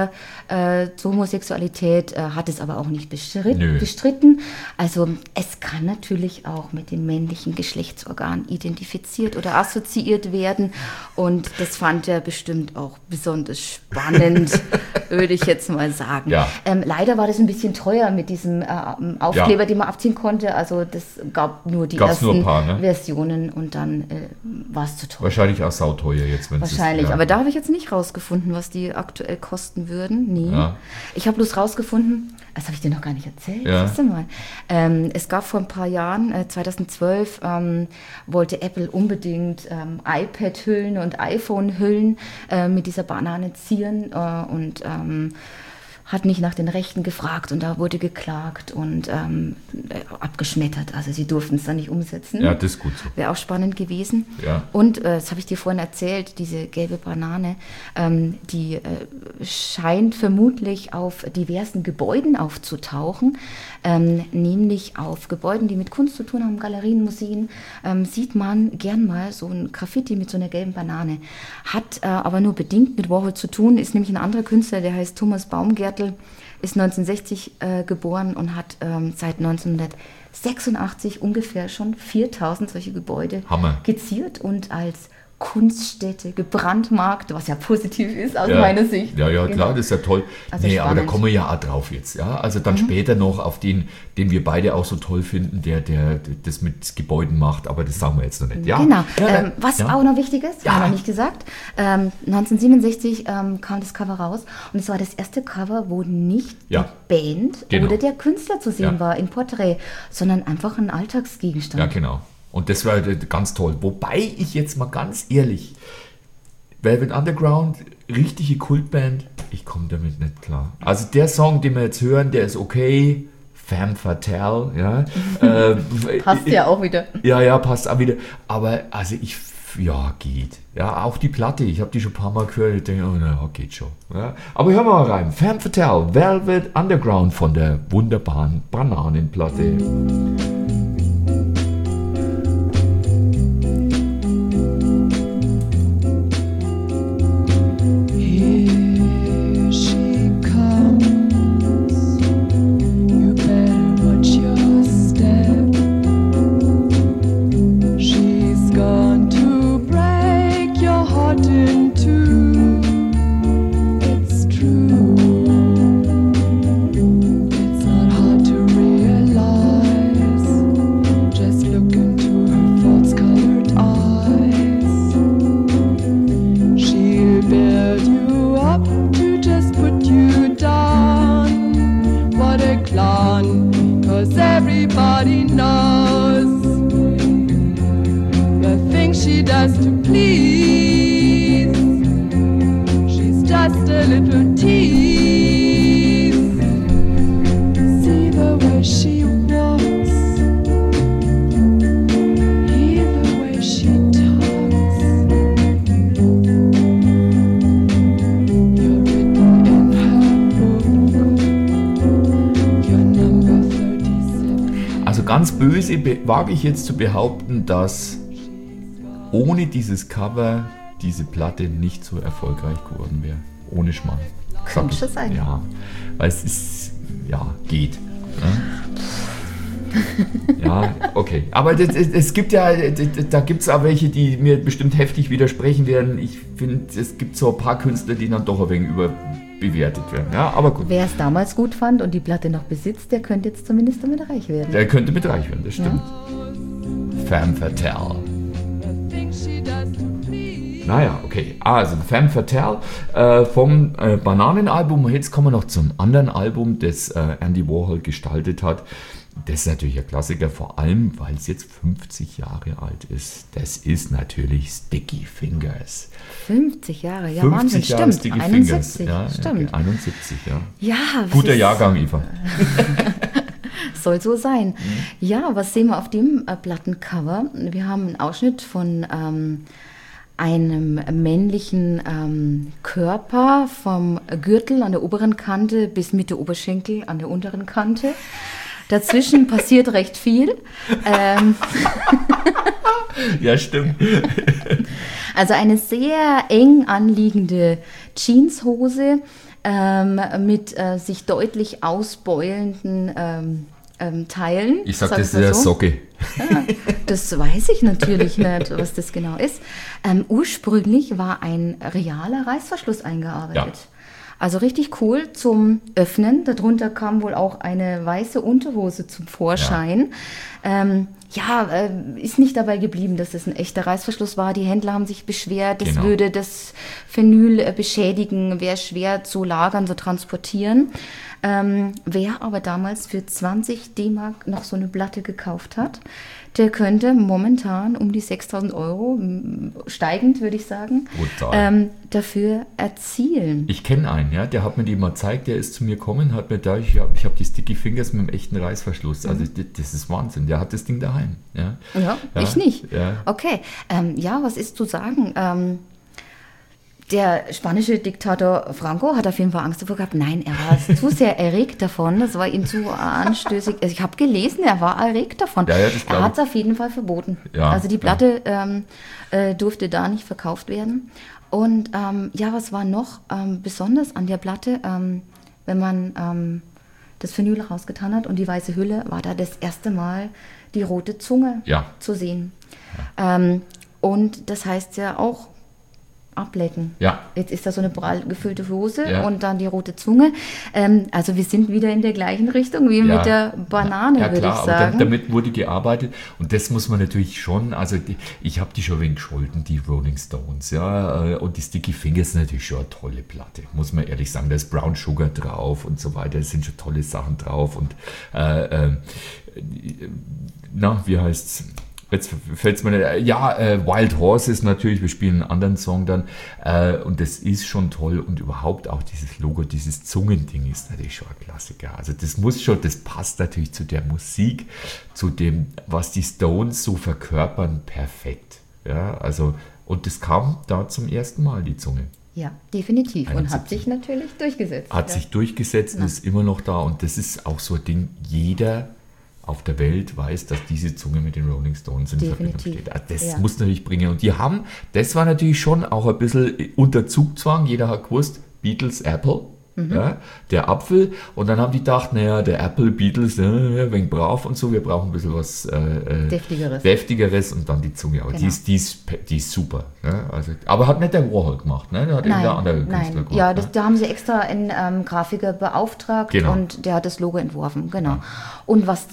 zur Homosexualität, hat es aber auch nicht bestritten. Also es kann natürlich auch mit dem männlichen Geschlechtsorgan identifiziert oder assoziiert werden und das fand er bestimmt auch besonders spannend, würde ich jetzt mal sagen. Ja. Leider war das ein bisschen teuer mit diesem Aufkleber, den man abziehen konnte. Also das gab nur die ersten Versionen und dann war es zu teuer. Wahrscheinlich auch sauteuer jetzt. Wahrscheinlich, aber da habe ich jetzt nicht rausgefunden, was die aktuell kosten würden. Nee. Ja. Ich habe bloß rausgefunden, das habe ich dir noch gar nicht erzählt. Ja. Siehst du mal. Es gab vor ein paar Jahren, 2012, wollte Apple unbedingt iPad-Hüllen und iPhone-Hüllen mit dieser Banane zieren und hat nicht nach den Rechten gefragt und da wurde geklagt und abgeschmettert. Also sie durften es dann nicht umsetzen. Ja, das ist gut so. Wäre auch spannend gewesen. Ja. Und das habe ich dir vorhin erzählt, diese gelbe Banane, die scheint vermutlich auf diversen Gebäuden aufzutauchen, nämlich auf Gebäuden, die mit Kunst zu tun haben, Galerien, Museen, sieht man gern mal so ein Graffiti mit so einer gelben Banane. Hat aber nur bedingt mit Warhol zu tun, ist nämlich ein anderer Künstler, der heißt Thomas Baumgärtel, ist 1960 geboren und hat seit 1986 ungefähr schon 4000 solche Gebäude geziert und als Kunststätte gebrandmarkt, was ja positiv ist aus meiner Sicht. Ja, klar, das ist ja toll. Also aber da kommen wir ja auch drauf jetzt. Ja? Also dann später noch auf den wir beide auch so toll finden, der das mit Gebäuden macht, aber das sagen wir jetzt noch nicht. Ja? Genau. Was auch noch wichtig ist, haben wir noch nicht gesagt, 1967 kam das Cover raus und es war das erste Cover, wo nicht die Band oder der Künstler zu sehen war im Porträt, sondern einfach ein Alltagsgegenstand. Ja, genau. Und das war ganz toll. Wobei ich jetzt mal ganz ehrlich, Velvet Underground, richtige Kultband, ich komme damit nicht klar. Also der Song, den wir jetzt hören, der ist okay. Femme Fatale, ja. Passt ja auch wieder. Ja, passt auch wieder. Aber also geht. Ja, auch die Platte, ich habe die schon ein paar Mal gehört, ich denke, geht schon. Ja. Aber hören wir mal rein. Femme Fatale, Velvet Underground von der wunderbaren Bananenplatte. Ganz böse wage ich jetzt zu behaupten, dass ohne dieses Cover diese Platte nicht so erfolgreich geworden wäre. Ohne Schmarrn. Könnte schon sein. Ja, weil es ist, geht. Ja, okay. Aber es gibt ja, da gibt es auch welche, die mir bestimmt heftig widersprechen werden. Ich finde, es gibt so ein paar Künstler, die dann doch ein wenig überbewertet werden. Ja, aber gut. Wer es damals gut fand und die Platte noch besitzt, der könnte jetzt zumindest damit reich werden. Der könnte mit reich werden, das stimmt. Femme Fatale. Naja, okay. Also Femme Fatale vom Bananenalbum. Jetzt kommen wir noch zum anderen Album, das Andy Warhol gestaltet hat. Das ist natürlich ein Klassiker, vor allem, weil es jetzt 50 Jahre alt ist. Das ist natürlich Sticky Fingers. 50 Jahre, ja, 50 Wahnsinn, Jahre stimmt. Sticky 71, Fingers. Ja, stimmt. Okay, 71, ja. Ja, guter Jahrgang, Eva. Soll so sein. Ja, was sehen wir auf dem Plattencover? Wir haben einen Ausschnitt von einem männlichen Körper vom Gürtel an der oberen Kante bis Mitte Oberschenkel an der unteren Kante. Dazwischen passiert recht viel. Ja, stimmt. Also eine sehr eng anliegende Jeanshose mit sich deutlich ausbeulenden Teilen. Ich sag, das ist eine Socke. Ja, das weiß ich natürlich nicht, was das genau ist. Ursprünglich war ein realer Reißverschluss eingearbeitet. Ja. Also richtig cool zum Öffnen. Darunter kam wohl auch eine weiße Unterhose zum Vorschein. Ja, ist nicht dabei geblieben, dass es ein echter Reißverschluss war. Die Händler haben sich beschwert, das würde das Phenyl beschädigen, wäre schwer zu lagern, zu transportieren. Wer aber damals für 20 D-Mark noch so eine Platte gekauft hat, der könnte momentan um die 6.000 Euro, steigend würde ich sagen, dafür erzielen. Ich kenne einen, ja, der hat mir die mal gezeigt, der ist zu mir gekommen, hat mir da, ich habe die Sticky Fingers mit dem echten Reißverschluss, also das ist Wahnsinn, der hat das Ding daheim. Ja, ich nicht. Ja. Okay, was ist zu sagen? Der spanische Diktator Franco hat auf jeden Fall Angst davor gehabt. Nein, er war zu sehr erregt davon. Das war ihm zu anstößig. Also ich habe gelesen, er war erregt davon. Ja, er hat es auf jeden Fall verboten. Ja, also die Platte durfte da nicht verkauft werden. Und was war noch besonders an der Platte? Wenn man das Phenyl rausgetan hat und die weiße Hülle, war da das erste Mal die rote Zunge zu sehen. Ja. Und das heißt ja auch, ablecken. Ja. Jetzt ist da so eine prall gefüllte Hose und dann die rote Zunge. Also wir sind wieder in der gleichen Richtung wie mit der Banane, würde ich sagen. Aber damit wurde gearbeitet und das muss man natürlich schon, also ich habe die schon wegen gescholten, die Rolling Stones, ja, und die Sticky Fingers sind natürlich schon eine tolle Platte, muss man ehrlich sagen. Da ist Brown Sugar drauf und so weiter, es sind schon tolle Sachen drauf und wie heißt's? Jetzt fällt es mir nicht. Wild Horses natürlich, wir spielen einen anderen Song dann. Und das ist schon toll. Und überhaupt auch dieses Logo, dieses Zungending ist natürlich schon ein Klassiker. Also das passt natürlich zu der Musik, zu dem, was die Stones so verkörpern, perfekt. Ja, also, und das kam da zum ersten Mal, die Zunge. Ja, definitiv. 71. Und hat sich natürlich durchgesetzt. Hat sich durchgesetzt und ist immer noch da. Und das ist auch so ein Ding, jeder auf der Welt weiß, dass diese Zunge mit den Rolling Stones in Verbindung steht. Also das muss natürlich bringen. Und die haben, das war natürlich schon auch ein bisschen unter Zugzwang. Jeder hat gewusst, Beatles, Apple, der Apfel. Und dann haben die gedacht, naja, der Apple, Beatles, wenig brav und so, wir brauchen ein bisschen was Deftigeres und dann die Zunge. Aber die ist super. Ne? Also, aber hat nicht der Warhol gemacht, ne? Der hat irgendein anderer Künstler gemacht. Ja, da haben sie extra einen Grafiker beauftragt und der hat das Logo entworfen, genau. Ja. Und was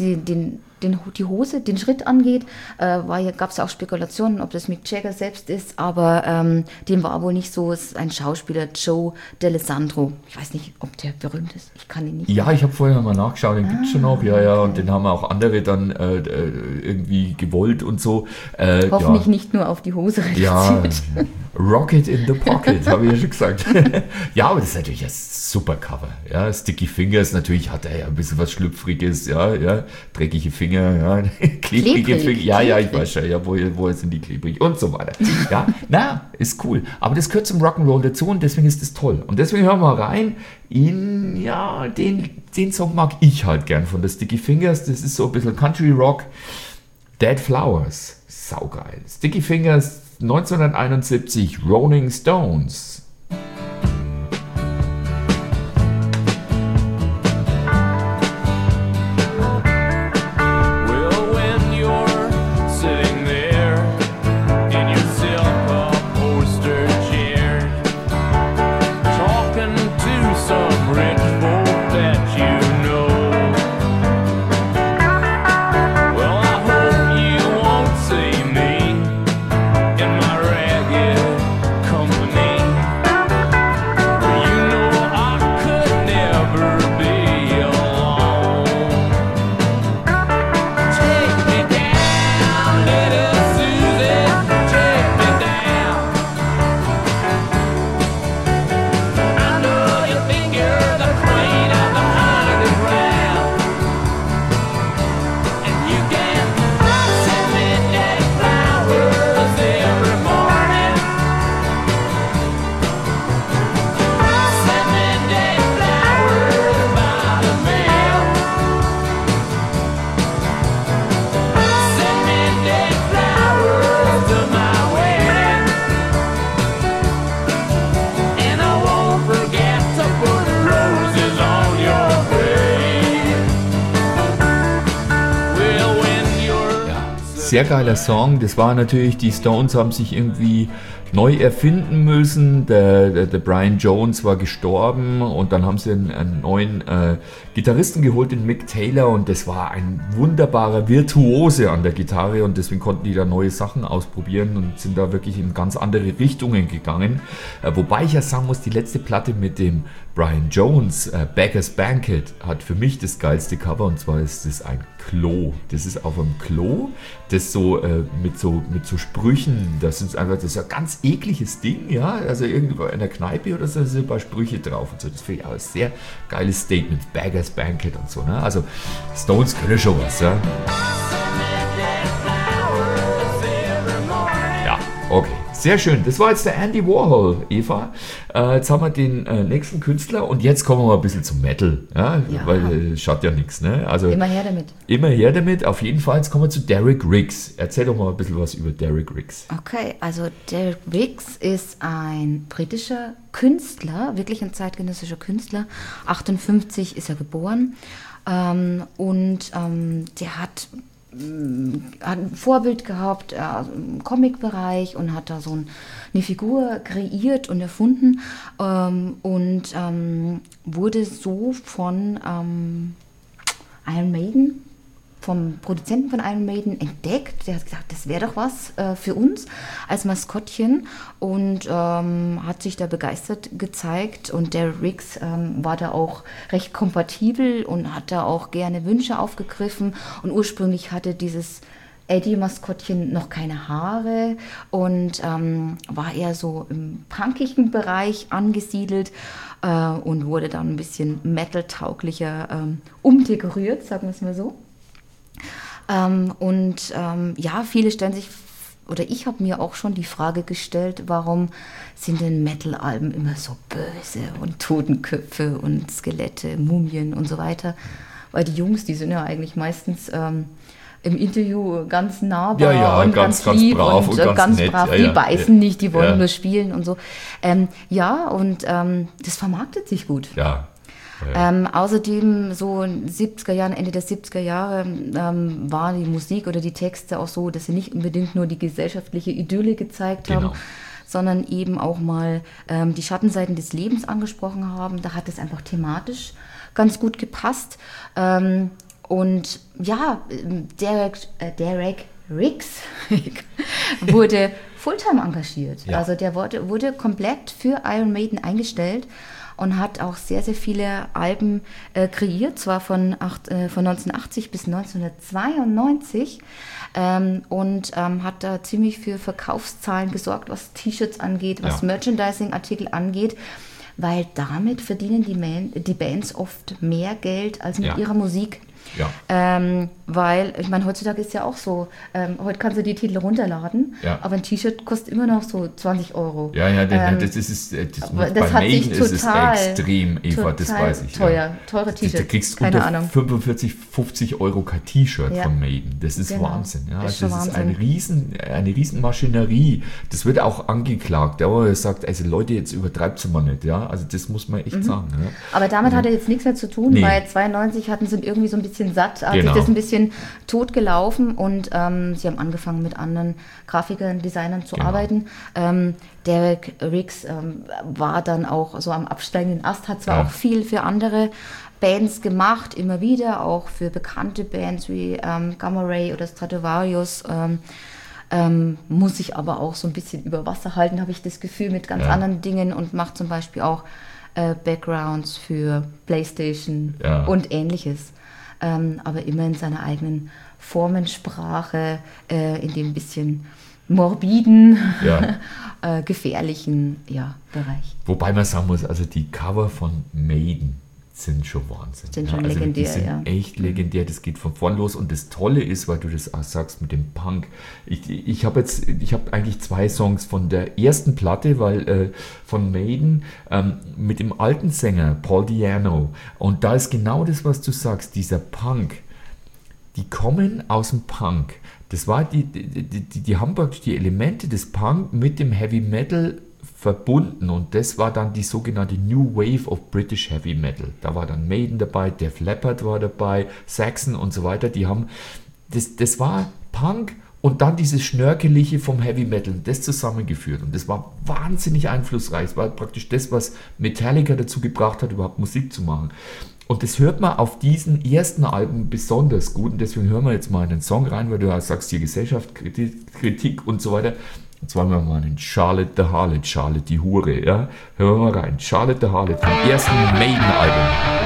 die Hose, den Schritt angeht, gab es auch Spekulationen, ob das Mick Jagger selbst ist, aber dem war wohl nicht so. Es ist ein Schauspieler, Joe D'Alessandro. Ich weiß nicht, ob der berühmt ist. Ich kann ihn nicht. Ja, ich habe vorher mal nachgeschaut, den gibt es schon noch. Okay. Und den haben auch andere dann irgendwie gewollt und so. Hoffentlich nicht nur auf die Hose reduziert. Ja, Rocket in the Pocket, habe ich ja schon gesagt. Ja, aber das ist natürlich ein super Cover. Ja, Sticky Fingers, natürlich hat er ja ein bisschen was Schlüpfriges, dreckige Finger, klebrige Finger. Ja, ich weiß schon, woher sind die klebrig und so weiter. Ja, ist cool. Aber das gehört zum Rock'n'Roll dazu und deswegen ist das toll. Und deswegen hören wir rein in, den Song mag ich halt gern von der Sticky Fingers. Das ist so ein bisschen Country Rock. Dead Flowers, saugeil. Sticky Fingers, 1971, Rolling Stones. Company. Sehr geiler Song. Das war natürlich, die Stones haben sich irgendwie neu erfinden müssen. Der Brian Jones war gestorben und dann haben sie einen neuen Gitarristen geholt, den Mick Taylor, und das war ein wunderbarer Virtuose an der Gitarre und deswegen konnten die da neue Sachen ausprobieren und sind da wirklich in ganz andere Richtungen gegangen. Wobei ich ja sagen muss, die letzte Platte mit dem Brian Jones, Beggar's Banquet, hat für mich das geilste Cover, und zwar ist das ein Klo. Das ist auf einem Klo, das so mit so Sprüchen, das ist ein ganz ekliges Ding, ja, also irgendwo in der Kneipe oder so, sind ein paar Sprüche drauf und so. Das finde ich auch ein sehr geiles Statement, Beggar's Banquet und so, ne? Also Stones können schon was, ja. Ja, okay. Sehr schön. Das war jetzt der Andy Warhol, Eva. Jetzt haben wir den nächsten Künstler und jetzt kommen wir mal ein bisschen zum Metal. Ja? Weil schaut ja nichts. Ne? Also, immer her damit. Immer her damit. Auf jeden Fall. Jetzt kommen wir zu Derek Riggs. Erzähl doch mal ein bisschen was über Derek Riggs. Okay, also Derek Riggs ist ein britischer Künstler, wirklich ein zeitgenössischer Künstler. 58 ist er geboren. Der hat ein Vorbild gehabt im Comic-Bereich und hat da so eine Figur kreiert und erfunden wurde so von Iron Maiden, vom Produzenten von Iron Maiden entdeckt. Der hat gesagt, das wäre doch was für uns als Maskottchen und hat sich da begeistert gezeigt, und der Riggs war da auch recht kompatibel und hat da auch gerne Wünsche aufgegriffen, und ursprünglich hatte dieses Eddie-Maskottchen noch keine Haare und war eher so im punkigen Bereich angesiedelt und wurde dann ein bisschen metal-tauglicher umdekoriert, sagen wir es mal so. Viele stellen sich, oder ich habe mir auch schon die Frage gestellt, warum sind denn Metal-Alben immer so böse und Totenköpfe und Skelette, Mumien und so weiter? Weil die Jungs, die sind ja eigentlich meistens im Interview ganz nahbar und ganz lieb brav und ganz nett. brav. Die beißen nicht, die wollen nur spielen und so. Das vermarktet sich gut. Ja. Außerdem so in den 70er Jahren, Ende der 70er Jahre war die Musik oder die Texte auch so, dass sie nicht unbedingt nur die gesellschaftliche Idylle gezeigt haben, sondern eben auch mal die Schattenseiten des Lebens angesprochen haben. Da hat es einfach thematisch ganz gut gepasst. Derek Riggs wurde Fulltime engagiert. Ja. Also der wurde komplett für Iron Maiden eingestellt und hat auch sehr, sehr viele Alben kreiert, zwar von 1980 bis 1992 hat da ziemlich für Verkaufszahlen gesorgt, was T-Shirts angeht, was Merchandising-Artikel angeht, weil damit verdienen die Bands oft mehr Geld als mit ihrer Musik. Ja. Weil, ich meine, heutzutage ist ja auch so, heute kannst du die Titel runterladen, aber ein T-Shirt kostet immer noch so 20 €. Bei Maiden ist es extrem, Eva, das weiß ich. Teure T-Shirts, da kriegst du unter 45, 50 € kein T-Shirt von Maiden. Das ist Wahnsinn. Ja. Das ist eine riesen Maschinerie. Das wird auch angeklagt. Er sagt, also Leute, jetzt übertreibt es mal nicht. Ja? Also das muss man echt sagen. Ja. Aber damit hat er jetzt nichts mehr zu tun, weil 92 hatten sie irgendwie so ein bisschen satt, hat sich das ein bisschen tot gelaufen und sie haben angefangen mit anderen Grafikern, Designern zu arbeiten. Derek Riggs war dann auch so am absteigenden Ast, hat zwar auch viel für andere Bands gemacht, immer wieder, auch für bekannte Bands wie Gamma Ray oder Stratovarius, muss sich aber auch so ein bisschen über Wasser halten, habe ich das Gefühl, mit ganz anderen Dingen, und macht zum Beispiel auch Backgrounds für PlayStation und Ähnliches. Aber immer in seiner eigenen Formensprache, in dem bisschen morbiden, gefährlichen Bereich. Wobei man sagen muss, also die Cover von Maiden sind schon Wahnsinn. Sind schon legendär, die sind echt legendär, das geht von vorn los, und das Tolle ist, weil du das auch sagst mit dem Punk, ich habe eigentlich 2 Songs von der ersten Platte, weil von Maiden mit dem alten Sänger Paul Di'Anno, und da ist genau das, was du sagst, dieser Punk, die kommen aus dem Punk, das war die haben praktisch die Elemente des Punk mit dem Heavy Metal verbunden, und das war dann die sogenannte New Wave of British Heavy Metal. Da war dann Maiden dabei, Def Leppard war dabei, Saxon und so weiter. Die haben, das war Punk und dann dieses Schnörkelige vom Heavy Metal, das zusammengeführt. Und das war wahnsinnig einflussreich. Es war praktisch das, was Metallica dazu gebracht hat, überhaupt Musik zu machen. Und das hört man auf diesen ersten Alben besonders gut. Und deswegen hören wir jetzt mal einen Song rein, weil du sagst, hier Gesellschaft, Kritik und so weiter. Und zwar mal einen Charlotte the Harlot, Charlotte die Hure. Ja? Hören wir mal rein. Charlotte the Harlot vom ersten Maiden-Album.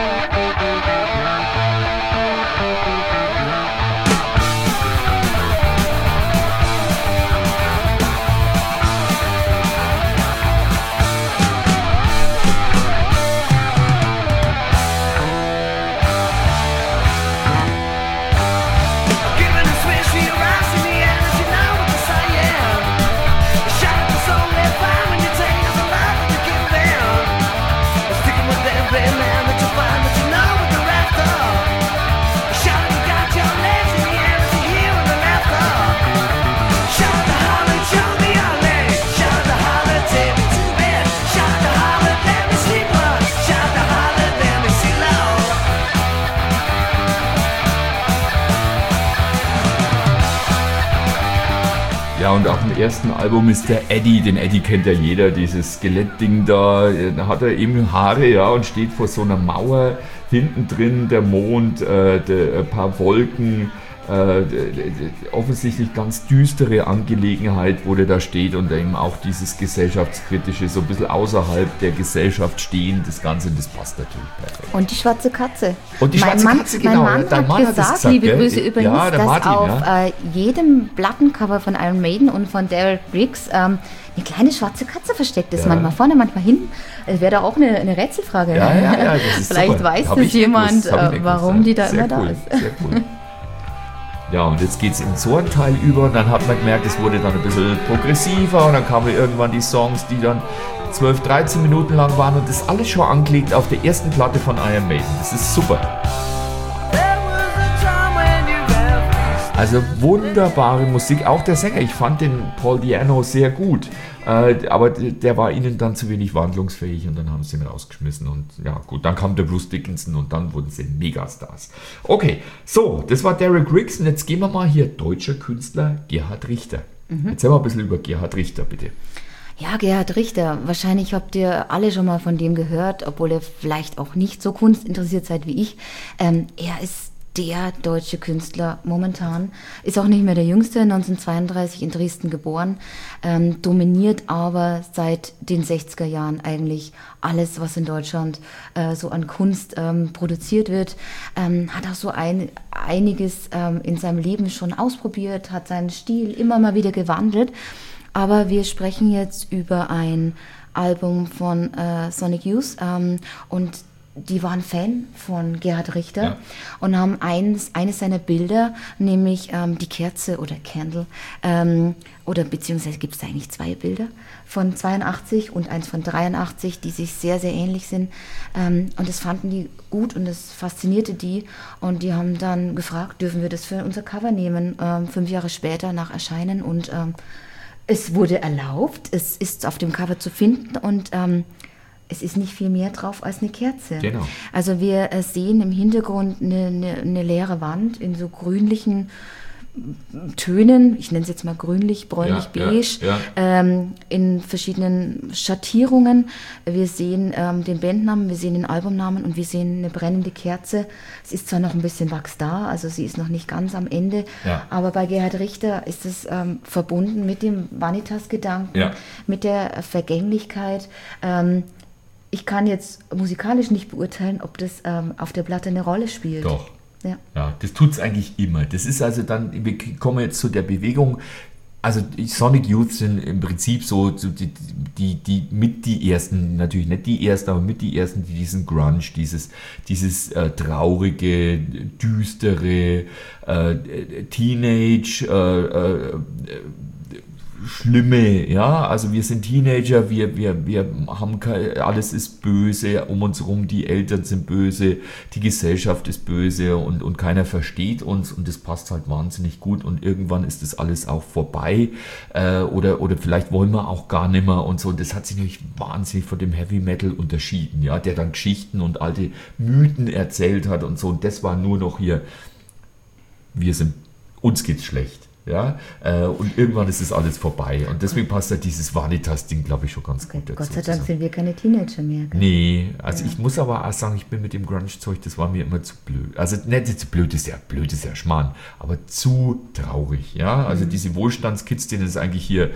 Ja, und auf dem ersten Album ist der Eddie, den Eddie kennt ja jeder, dieses Skelettding da hat er eben Haare, ja, und steht vor so einer Mauer, hinten drin der Mond, ein paar Wolken, offensichtlich ganz düstere Angelegenheit, wo der da steht und eben auch dieses gesellschaftskritische, so ein bisschen außerhalb der Gesellschaft stehen, das Ganze, das passt natürlich perfekt. Und die schwarze Katze. Und die schwarze Katze, genau. Mein Mann hat gesagt, liebe Grüße übrigens, ja, dass Martin, auf jedem Plattencover von Iron Maiden und von Derek Riggs eine kleine schwarze Katze versteckt ist. Ja. Manchmal vorne, manchmal hinten. Das wäre da auch eine Rätselfrage. Ja, das ist vielleicht super. Weiß es jemand, warum die da sehr immer cool, da ist. Sehr cool. Ja, und jetzt geht es in so einen Teil über und dann hat man gemerkt, es wurde dann ein bisschen progressiver und dann kamen irgendwann die Songs, die dann 12, 13 Minuten lang waren und das alles schon angelegt auf der ersten Platte von Iron Maiden. Das ist super. Also wunderbare Musik, auch der Sänger. Ich fand den Paul Di'Anno sehr gut, aber der war ihnen dann zu wenig wandlungsfähig und dann haben sie ihn rausgeschmissen und ja gut, dann kam der Bruce Dickinson und dann wurden sie Megastars. Okay, so, das war Derek Riggs und jetzt gehen wir mal hier, deutscher Künstler Gerhard Richter. Erzähl mal ein bisschen über Gerhard Richter, bitte. Ja, Gerhard Richter, wahrscheinlich habt ihr alle schon mal von dem gehört, obwohl ihr vielleicht auch nicht so kunstinteressiert seid wie ich. Er ist der deutsche Künstler momentan, ist auch nicht mehr der Jüngste, 1932 in Dresden geboren, dominiert aber seit den 60er Jahren eigentlich alles, was in Deutschland so an Kunst produziert wird, hat auch so einiges in seinem Leben schon ausprobiert, hat seinen Stil immer mal wieder gewandelt, aber wir sprechen jetzt über ein Album von Sonic Youth und die waren Fan von Gerhard Richter und haben eines seiner Bilder, nämlich die Kerze oder Candle, oder beziehungsweise gibt es da eigentlich zwei Bilder von 82 und eins von 83, die sich sehr, sehr ähnlich sind. Und das fanden die gut und das faszinierte die. Und die haben dann gefragt, dürfen wir das für unser Cover nehmen, 5 Jahre später nach Erscheinen. Und es wurde erlaubt, es ist auf dem Cover zu finden und es ist nicht viel mehr drauf als eine Kerze. Genau. Also wir sehen im Hintergrund eine leere Wand in so grünlichen Tönen, ich nenne es jetzt mal grünlich, bräunlich, beige, in verschiedenen Schattierungen. Wir sehen den Bandnamen, wir sehen den Albumnamen und wir sehen eine brennende Kerze. Es ist zwar noch ein bisschen Wachs da, also sie ist noch nicht ganz am Ende, aber bei Gerhard Richter ist es verbunden mit dem Vanitas-Gedanken, mit der Vergänglichkeit. Ich kann jetzt musikalisch nicht beurteilen, ob das auf der Platte eine Rolle spielt. Doch. Ja, das tut es eigentlich immer. Das ist also dann, wir kommen jetzt zu der Bewegung, also Sonic Youth sind im Prinzip so die mit die ersten, natürlich nicht die ersten, aber mit die ersten, die diesen Grunge, dieses traurige, düstere, Teenage, schlimme, ja, also wir sind Teenager, wir haben alles ist böse, um uns herum, die Eltern sind böse, die Gesellschaft ist böse und keiner versteht uns und das passt halt wahnsinnig gut und irgendwann ist das alles auch vorbei oder vielleicht wollen wir auch gar nicht mehr und so, und das hat sich nämlich wahnsinnig von dem Heavy Metal unterschieden, ja, der dann Geschichten und alte Mythen erzählt hat und so, und das war nur noch hier, uns geht's schlecht. Ja? Und irgendwann ist es alles vorbei. Und deswegen passt ja dieses Vanitas-Ding, glaube ich, schon ganz gut dazu. Gott sei Dank sind wir keine Teenager mehr. Gell? Nee, also ich muss aber auch sagen, ich bin mit dem Grunge-Zeug, das war mir immer zu blöd. Also nicht zu blöd, ist ja Schmarrn, aber zu traurig. Ja? Also diese Wohlstandskids, denen ist eigentlich hier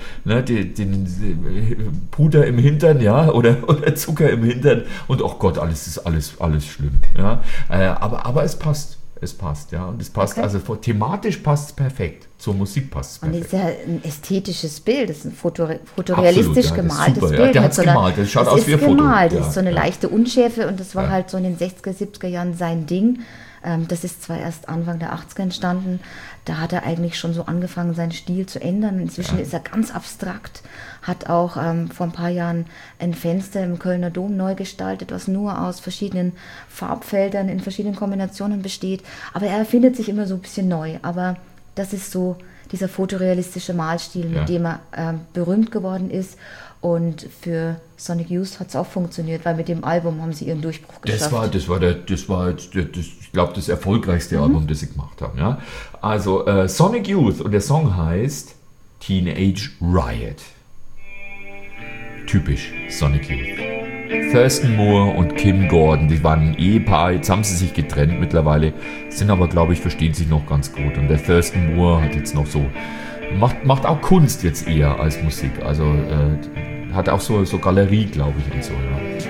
den Puder im Hintern, ja, oder Zucker im Hintern und oh Gott, alles ist alles schlimm. Ja? Aber es passt. Es passt, ja. Und es passt, also thematisch passt es perfekt. Zur Musik passt es perfekt. Und es ist ja ein ästhetisches Bild, das ist ein fotorealistisch gemaltes super, Bild. Ja. Der hat es gemalt, das schaut aus wie ein Foto. Gemalt. Das ist so eine leichte Unschärfe und das war halt so in den 60er, 70er Jahren sein Ding. Das ist zwar erst Anfang der 80er entstanden, da hat er eigentlich schon so angefangen, seinen Stil zu ändern. Inzwischen ist er ganz abstrakt, hat auch vor ein paar Jahren ein Fenster im Kölner Dom neu gestaltet, was nur aus verschiedenen Farbfeldern in verschiedenen Kombinationen besteht. Aber er erfindet sich immer so ein bisschen neu. Aber das ist so dieser fotorealistische Malstil, mit dem er berühmt geworden ist. Und für Sonic Youth hat es auch funktioniert, weil mit dem Album haben sie ihren Durchbruch geschafft. Das war ich glaube, das erfolgreichste Album, das sie gemacht haben. Ja? Also Sonic Youth und der Song heißt Teenage Riot. Typisch Sonic Youth. Thurston Moore und Kim Gordon, die waren ein Ehepaar, jetzt haben sie sich getrennt mittlerweile, sind aber, glaube ich, verstehen sich noch ganz gut. Und der Thurston Moore hat jetzt noch so, macht auch Kunst jetzt eher als Musik, also hat auch so Galerie, glaube ich, und so. Ja.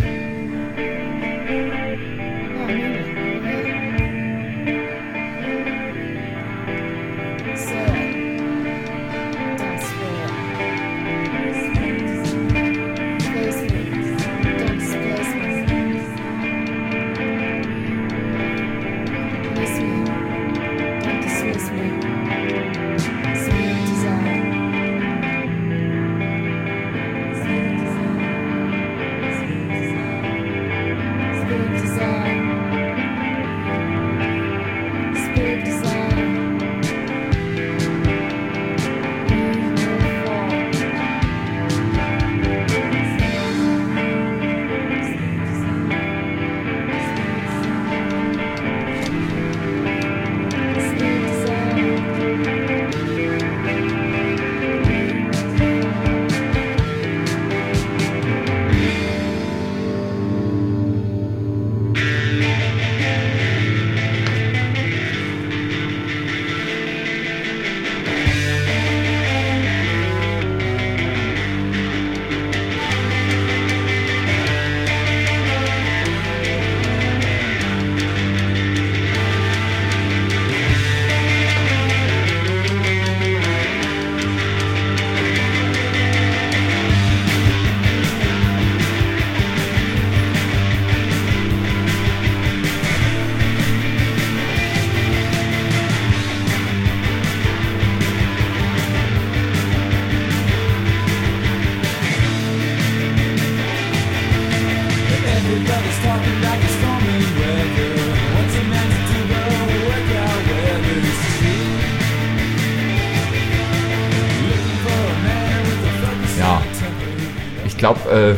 Ich glaube,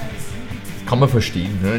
kann man verstehen. Ne?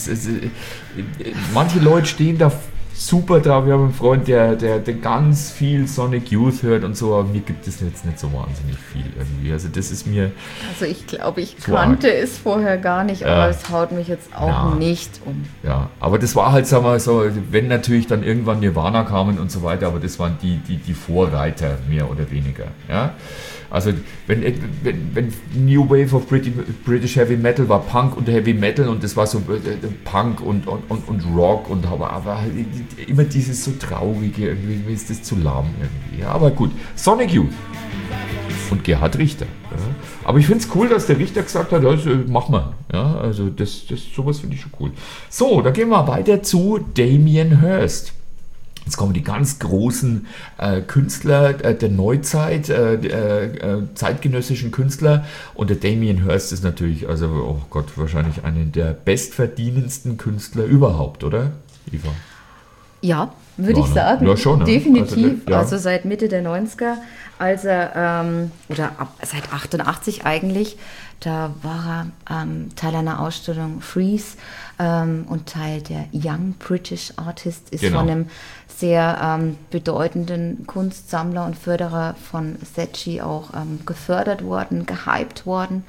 Manche Leute stehen da super drauf. Wir haben einen Freund, der ganz viel Sonic Youth hört und so, aber mir gibt es jetzt nicht so wahnsinnig viel irgendwie. Also das ist mir... Also ich glaube, ich kannte es vorher gar nicht, aber es haut mich jetzt auch nicht um. Ja, aber das war halt, sagen wir so, wenn natürlich dann irgendwann Nirvana kamen und so weiter, aber das waren die Vorreiter, mehr oder weniger. Ja? Also wenn New Wave of British Heavy Metal war Punk und Heavy Metal und das war so Punk und Rock und aber immer dieses so Traurige, irgendwie ist das zu lahm irgendwie. Ja, aber gut, Sonic Youth und Gerhard Richter. Ja. Aber ich finde es cool, dass der Richter gesagt hat, das machen wir. Ja, also sowas finde ich schon cool. So, dann gehen wir weiter zu Damien Hirst. Jetzt kommen die ganz großen Künstler der Neuzeit, zeitgenössischen Künstler. Und der Damien Hirst ist natürlich, also, oh Gott, wahrscheinlich einer der bestverdienendsten Künstler überhaupt, oder, Eva? Ja, würde ich sagen. Ja, schon. Definitiv. Also seit Mitte der 90er, als er, seit 88 eigentlich, da war er Teil einer Ausstellung Freeze und Teil der Young British Artist, ist von einem sehr bedeutenden Kunstsammler und Förderer von Saatchi auch gefördert worden, gehypt worden,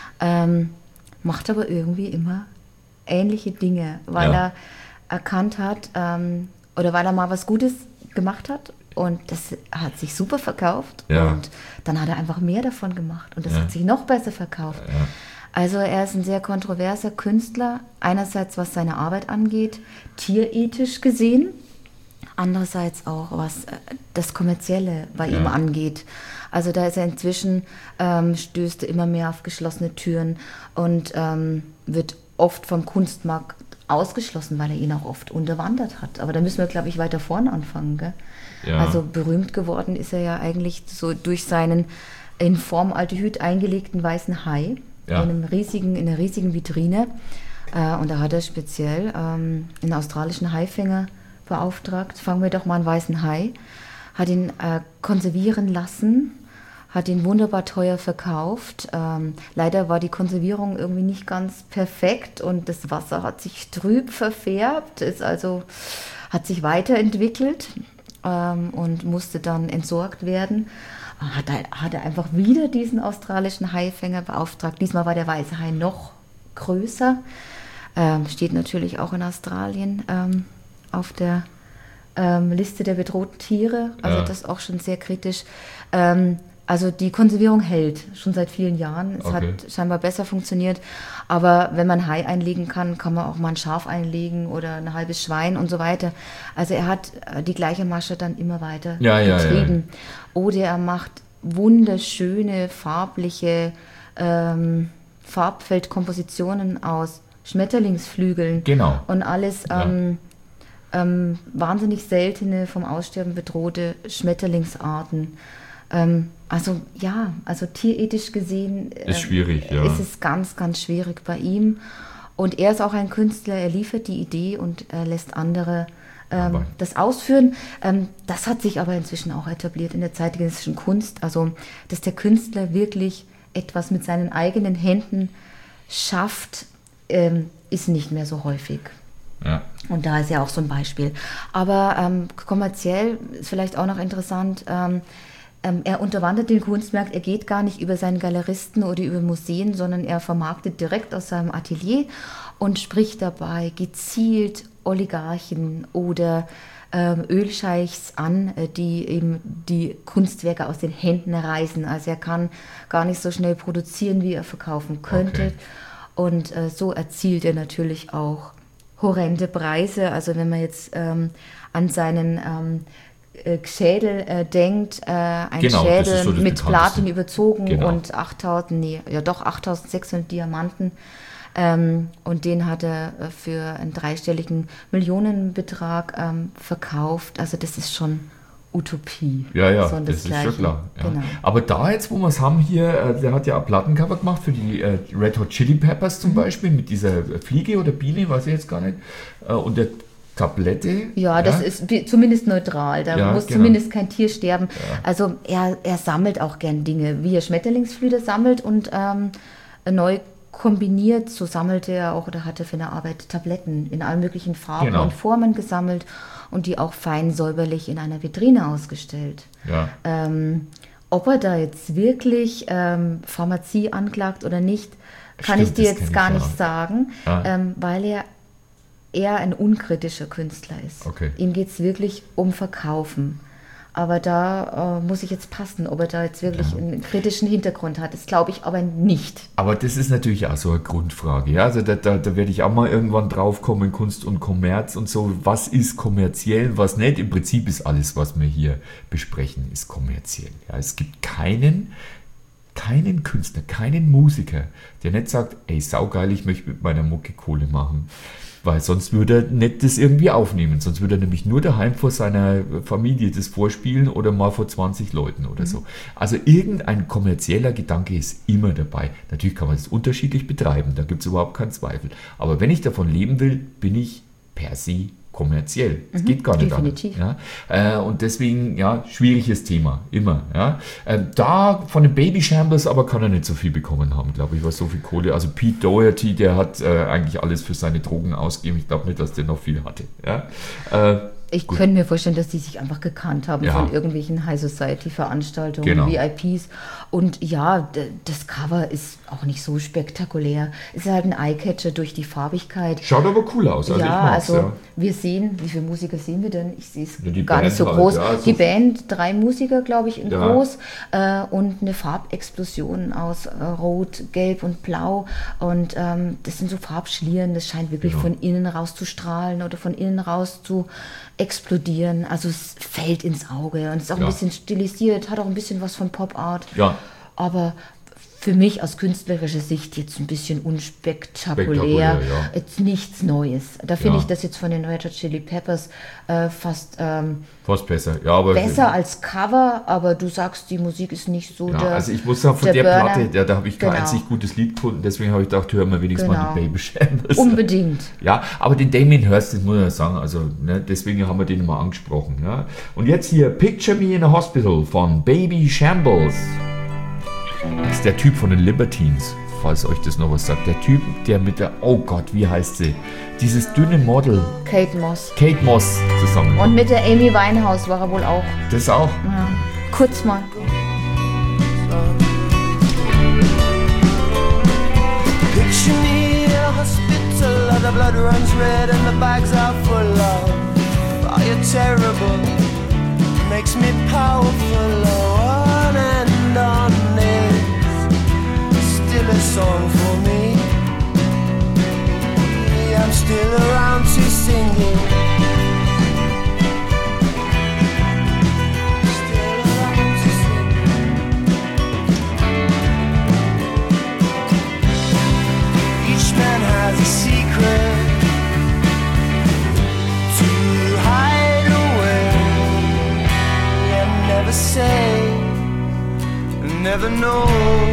macht aber irgendwie immer ähnliche Dinge, weil er erkannt hat, oder weil er mal was Gutes gemacht hat und das hat sich super verkauft und dann hat er einfach mehr davon gemacht und das hat sich noch besser verkauft. Ja. Also er ist ein sehr kontroverser Künstler, einerseits was seine Arbeit angeht, tierethisch gesehen, andererseits auch was das Kommerzielle bei ihm angeht. Also da ist er inzwischen, stößt er immer mehr auf geschlossene Türen und wird oft vom Kunstmarkt ausgeschlossen, weil er ihn auch oft unterwandert hat. Aber da müssen wir, glaube ich, weiter vorne anfangen. Gell? Ja. Also berühmt geworden ist er ja eigentlich so durch seinen in Formaldehyd eingelegten weißen Hai in einer riesigen Vitrine. Und da hat er speziell einen australischen Haifänger beauftragt. Fangen wir doch mal einen weißen Hai. Hat ihn konservieren lassen, hat ihn wunderbar teuer verkauft. Leider war die Konservierung irgendwie nicht ganz perfekt und das Wasser hat sich trüb verfärbt, hat sich weiterentwickelt und musste dann entsorgt werden. Hat er einfach wieder diesen australischen Haifänger beauftragt. Diesmal war der weiße Hai noch größer. Steht natürlich auch in Australien auf der Liste der bedrohten Tiere. Also das ist auch schon sehr kritisch. Also die Konservierung hält schon seit vielen Jahren. Es hat scheinbar besser funktioniert. Aber wenn man Hai einlegen kann, kann man auch mal ein Schaf einlegen oder ein halbes Schwein und so weiter. Also er hat die gleiche Masche dann immer weiter betrieben. Ja. Oder er macht wunderschöne, farbliche Farbfeldkompositionen aus Schmetterlingsflügeln. Genau. Und alles wahnsinnig seltene, vom Aussterben bedrohte Schmetterlingsarten. Also tierethisch gesehen ist schwierig, ist es ganz, ganz schwierig bei ihm. Und er ist auch ein Künstler, er liefert die Idee und er lässt andere das ausführen. Das hat sich aber inzwischen auch etabliert in der zeitgenössischen Kunst. Also, dass der Künstler wirklich etwas mit seinen eigenen Händen schafft, ist nicht mehr so häufig. Ja. Und da ist ja auch so ein Beispiel. Aber kommerziell ist vielleicht auch noch interessant, er unterwandert den Kunstmarkt, er geht gar nicht über seinen Galeristen oder über Museen, sondern er vermarktet direkt aus seinem Atelier und spricht dabei gezielt Oligarchen oder Ölscheichs an, die eben die Kunstwerke aus den Händen reißen. Also er kann gar nicht so schnell produzieren, wie er verkaufen könnte. Okay. Und so erzielt er natürlich auch horrende Preise. Also wenn man jetzt an seinen Schädel denkt, ein Schädel so mit Platin überzogen und 8.600 Diamanten. Und den hat er für einen dreistelligen Millionenbetrag verkauft. Also das ist schon Utopie. Ja, so das ist schon klar. Ja. Genau. Aber da jetzt, wo wir es haben hier, der hat ja ein Plattencover gemacht für die Red Hot Chili Peppers zum Beispiel, mit dieser Fliege oder Biene, weiß ich jetzt gar nicht. Und der Tablette. Ja, das ist zumindest neutral. Da muss zumindest kein Tier sterben. Ja. Also er sammelt auch gern Dinge, wie er Schmetterlingsflügel sammelt und neu kombiniert. So sammelte er auch oder hatte für eine Arbeit Tabletten in allen möglichen Farben und Formen gesammelt und die auch fein säuberlich in einer Vitrine ausgestellt. Ja. Ob er da jetzt wirklich Pharmazie anklagt oder nicht, kann ich dir jetzt gar nicht sagen, weil er eher ein unkritischer Künstler ist. Okay. Ihm geht es wirklich um Verkaufen. Aber da muss ich jetzt passen, ob er da jetzt wirklich einen kritischen Hintergrund hat. Das glaube ich aber nicht. Aber das ist natürlich auch so eine Grundfrage. Ja? Also da werde ich auch mal irgendwann drauf kommen, Kunst und Kommerz und so. Was ist kommerziell, was nicht? Im Prinzip ist alles, was wir hier besprechen, ist kommerziell. Ja? Es gibt keinen Künstler, keinen Musiker, der nicht sagt, ey, saugeil, ich möchte mit meiner Mucke Kohle machen. Weil sonst würde er nicht das irgendwie aufnehmen. Sonst würde er nämlich nur daheim vor seiner Familie das vorspielen oder mal vor 20 Leuten oder so. Also irgendein kommerzieller Gedanke ist immer dabei. Natürlich kann man es unterschiedlich betreiben, da gibt es überhaupt keinen Zweifel. Aber wenn ich davon leben will, bin ich per se kommerziell. Es geht gar nicht definitiv. anders. Ja? Und deswegen, ja, schwieriges Thema, immer. Ja? Da von den Baby Shambles aber kann er nicht so viel bekommen haben, glaube ich, was so viel Kohle. Also Pete Doherty, der hat eigentlich alles für seine Drogen ausgegeben. Ich glaube nicht, dass der noch viel hatte. Ja? Ich könnte mir vorstellen, dass die sich einfach gekannt haben von irgendwelchen High Society Veranstaltungen, VIPs. Und ja, das Cover ist auch nicht so spektakulär. Es ist halt ein Eyecatcher durch die Farbigkeit. Schaut aber cool aus. Also wir sehen, wie viele Musiker sehen wir denn? Ich sehe es gar Band nicht so halt, groß. Ja, die Band, 3 Musiker, glaube ich, in groß. Und eine Farbexplosion aus Rot, Gelb und Blau. Und das sind so Farbschlieren. Das scheint wirklich von innen raus zu strahlen oder von innen raus zu explodieren. Also es fällt ins Auge und ist auch ein bisschen stilisiert, hat auch ein bisschen was von Pop Art. Ja. Aber für mich aus künstlerischer Sicht jetzt ein bisschen unspektakulär, jetzt nichts Neues. Da finde ich das jetzt von den Red Hot Chili Peppers fast besser. Ja, aber besser als Cover, aber du sagst, die Musik ist nicht so also ich muss sagen, von der Platte, da habe ich kein einzig gutes Lied gefunden, deswegen habe ich gedacht, hören wir wenigstens mal die Baby Shambles. Unbedingt. Ja, aber den Damien Hirst, das muss ich ja sagen, also deswegen haben wir den mal angesprochen. Ja. Und jetzt hier Picture Me in a Hospital von Baby Shambles. Das ist der Typ von den Libertines, falls euch das noch was sagt. Der Typ, der mit der, oh Gott, wie heißt sie? Dieses dünne Model. Kate Moss zusammen. Und mit der Amy Winehouse war er wohl auch. Das auch? Ja. Kurz mal. Picture me in a hospital, the blood runs red and the bags are full of. Are you terrible? Makes me powerful, on and on. Still a song for me. I'm still around to sing it. Still around to sing it. Each man has a secret to hide away and never say, never know.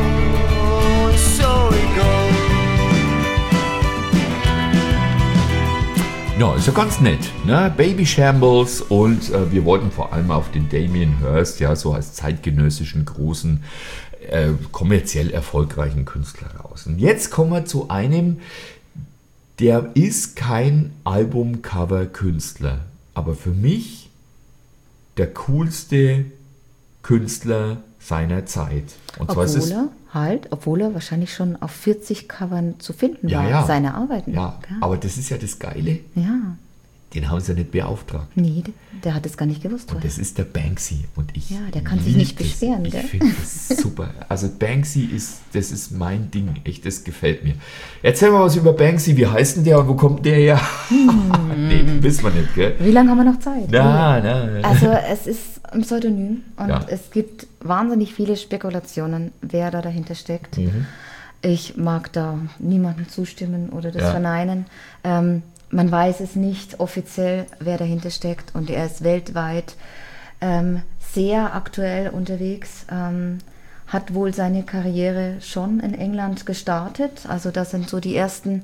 Ja, ist ja ganz nett, ne? Baby Shambles und wir wollten vor allem auf den Damien Hirst, ja, so als zeitgenössischen, großen, kommerziell erfolgreichen Künstler raus. Und jetzt kommen wir zu einem, der ist kein Albumcover-Künstler, aber für mich der coolste Künstler seiner Zeit. Und obwohl er wahrscheinlich schon auf 40 Covern zu finden war, seine Arbeiten. Ja, aber das ist ja das Geile. Ja. Den haben sie ja nicht beauftragt. Nee, der hat es gar nicht gewusst. Und das ist der Banksy. Und ich der kann sich nicht beschweren. Ich finde das super. Also Banksy das ist mein Ding. Echt, das gefällt mir. Erzähl mal was über Banksy. Wie heißt denn der und wo kommt der her? Nee, wissen wir nicht, gell? Wie lange haben wir noch Zeit? Na. Also es ist ein Pseudonym und es gibt wahnsinnig viele Spekulationen, wer da dahinter steckt. Mhm. Ich mag da niemandem zustimmen oder das verneinen. Man weiß es nicht offiziell, wer dahinter steckt und er ist weltweit sehr aktuell unterwegs, hat wohl seine Karriere schon in England gestartet, also das sind so die ersten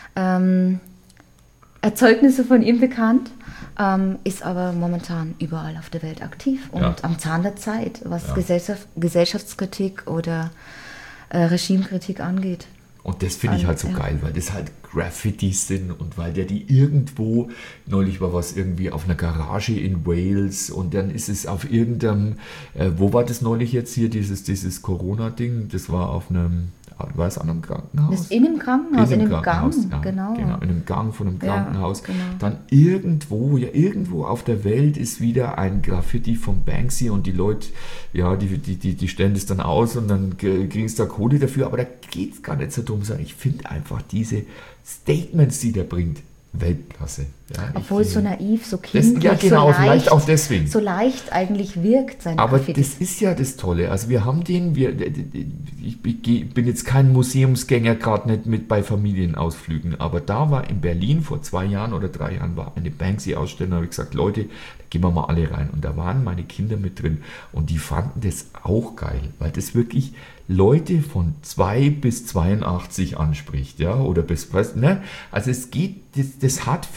Erzeugnisse von ihm bekannt, ist aber momentan überall auf der Welt aktiv und am Zahn der Zeit, was Gesellschaftskritik oder Regimekritik angeht. Und das finde ich halt so geil, weil das halt Graffitis sind und weil der die irgendwo, neulich war was irgendwie auf einer Garage in Wales und dann ist es auf irgendeinem, wo war das neulich jetzt hier, dieses Corona-Ding, das war auf einem, war es an einem Krankenhaus? Das ist in einem Krankenhaus, in einem Gang, genau, in einem Gang von einem Krankenhaus. Genau. Dann irgendwo auf der Welt ist wieder ein Graffiti von Banksy und die Leute, die stellen das dann aus und dann kriegen sie da Kohle dafür, aber da geht es gar nicht so drum, sondern ich finde einfach diese Statements, die der bringt, Weltklasse. Ja, obwohl es so naiv, so kindlich, ja, genau, so leicht, vielleicht auch deswegen. So leicht eigentlich wirkt sein Aber Graffiti. Das ist ja das Tolle. Also wir haben ich bin jetzt kein Museumsgänger, gerade nicht mit bei Familienausflügen, aber da war in Berlin vor 2 Jahren oder 3 Jahren war eine Banksy-Ausstellung, da habe ich gesagt, Leute, da gehen wir mal alle rein. Und da waren meine Kinder mit drin und die fanden das auch geil, weil das wirklich Leute von 2 bis 82 anspricht, ja, oder bis, weißt, ne? Also es geht, das hat für jeden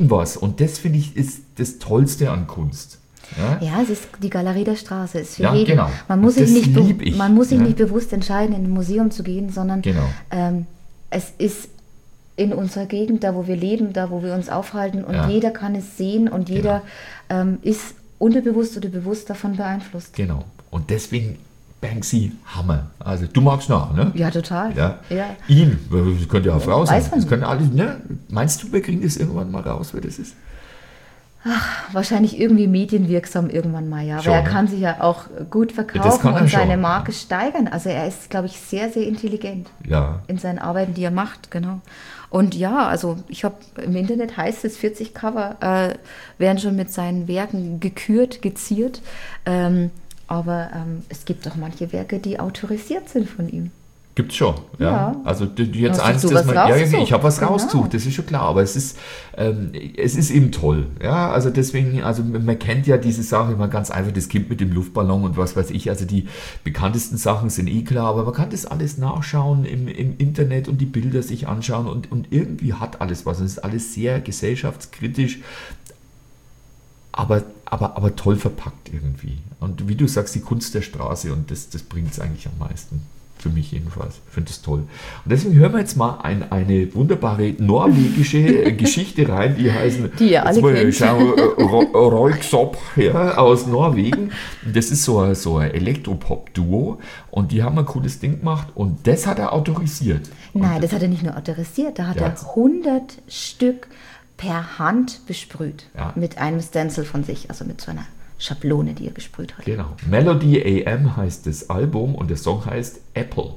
jedem was. Und das, finde ich, ist das Tollste an Kunst. Ja, es ist die Galerie der Straße. Ist für ja, jeden. Genau. Man muss sich, nicht, ja. nicht bewusst entscheiden, in ein Museum zu gehen, sondern genau. Es ist in unserer Gegend, da wo wir leben, da wo wir uns aufhalten und Ja. jeder kann es sehen und jeder ist unterbewusst oder bewusst davon beeinflusst. Genau. Und deswegen Banksy, Hammer. Also du magst noch, ne? Ja, total. Ja. Ja. Ihn, das könnte ja auch Frau sein. Weiß man Das können alle, ne? Meinst du, wir kriegen das irgendwann mal raus, wer das ist? Wahrscheinlich irgendwie medienwirksam irgendwann mal, ja. Schon, Aber er ne? kann sich ja auch gut Das verkaufen kann er und schon, seine ja. Marke steigern. Also er ist, glaube ich, sehr, sehr intelligent Ja. in seinen Arbeiten, die er macht, genau. Und ja, also ich habe im Internet heißt es, 40 Cover werden schon mit seinen Werken gekürt, geziert. Aber es gibt auch manche Werke, die autorisiert sind von ihm. Gibt's schon, ja. Ja. Also jetzt Hast eins, du das was man, ja, rausgesucht? ich habe was Genau. rausgesucht, das ist schon klar, aber es ist eben toll, ja, also deswegen, also man kennt ja diese Sache immer ganz einfach, das Kind mit dem Luftballon und was weiß ich, also die bekanntesten Sachen sind eh klar, aber man kann das alles nachschauen im Internet und die Bilder sich anschauen und irgendwie hat alles was, und es ist alles sehr gesellschaftskritisch, aber toll verpackt irgendwie. Und wie du sagst, die Kunst der Straße, und das bringt es eigentlich am meisten. Für mich jedenfalls. Ich finde das toll. Und deswegen hören wir jetzt mal eine wunderbare norwegische Geschichte rein, die heißen Die ihr alle kennt. Röyksopp, ja, aus Norwegen. Das ist so ein Elektropop-Duo und die haben ein cooles Ding gemacht und das hat er autorisiert. Nein, das hat er nicht nur autorisiert, da hat Ja. er 100 Stück per Hand besprüht. Ja. Mit einem Stencil von sich, also mit so einer Schablone, die er gesprüht hat. Genau. Melody AM heißt das Album und der Song heißt Apple.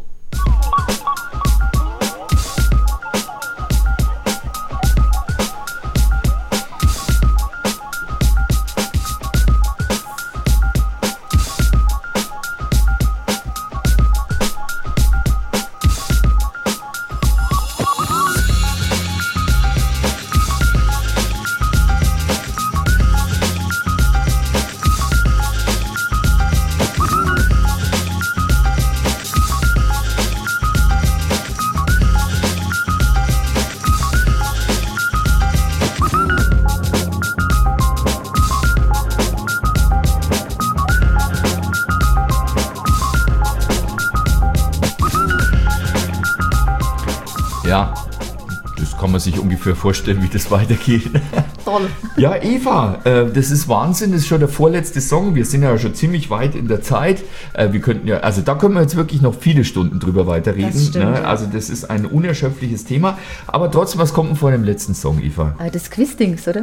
Ja, das kann man sich ungefähr vorstellen, wie das weitergeht. Toll. Ja, Eva, das ist Wahnsinn, das ist schon der vorletzte Song. Wir sind ja schon ziemlich weit in der Zeit. Wir könnten ja, also da können wir jetzt wirklich noch viele Stunden drüber weiterreden. Das stimmt, Ne? ja. Also das ist ein unerschöpfliches Thema. Aber trotzdem, was kommt denn vor dem letzten Song, Eva? Das Quizdings, oder?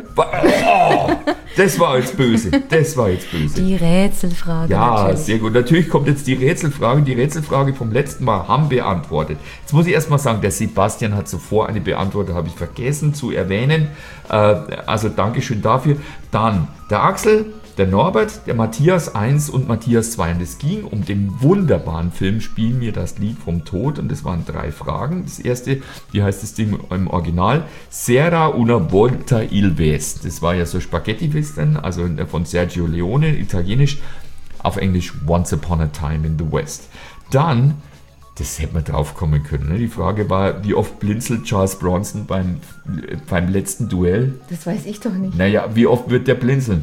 Oh, das war jetzt böse. Das war jetzt böse. Die Rätselfrage. Ja, natürlich. sehr gut. Natürlich kommt jetzt die Rätselfrage. Die Rätselfrage vom letzten Mal haben beantwortet. Jetzt muss ich erstmal sagen, der Sebastian hat zuvor eine beantwortet, habe ich vergessen zu erwähnen. Also Dankeschön dafür. Dann der Axel, der Norbert, der Matthias 1 und Matthias 2. Und es ging um den wunderbaren Film Spiel mir das Lied vom Tod. Und das waren 3 Fragen. Das erste, wie heißt das Ding im Original? Sera una volta il West. Das war ja so Spaghetti-Western, also von Sergio Leone, italienisch. Auf Englisch Once Upon a Time in the West. Dann, das hätte man drauf kommen können. Ne? Die Frage war, wie oft blinzelt Charles Bronson beim letzten Duell? Das weiß ich doch nicht. Naja, wie oft wird der blinzeln?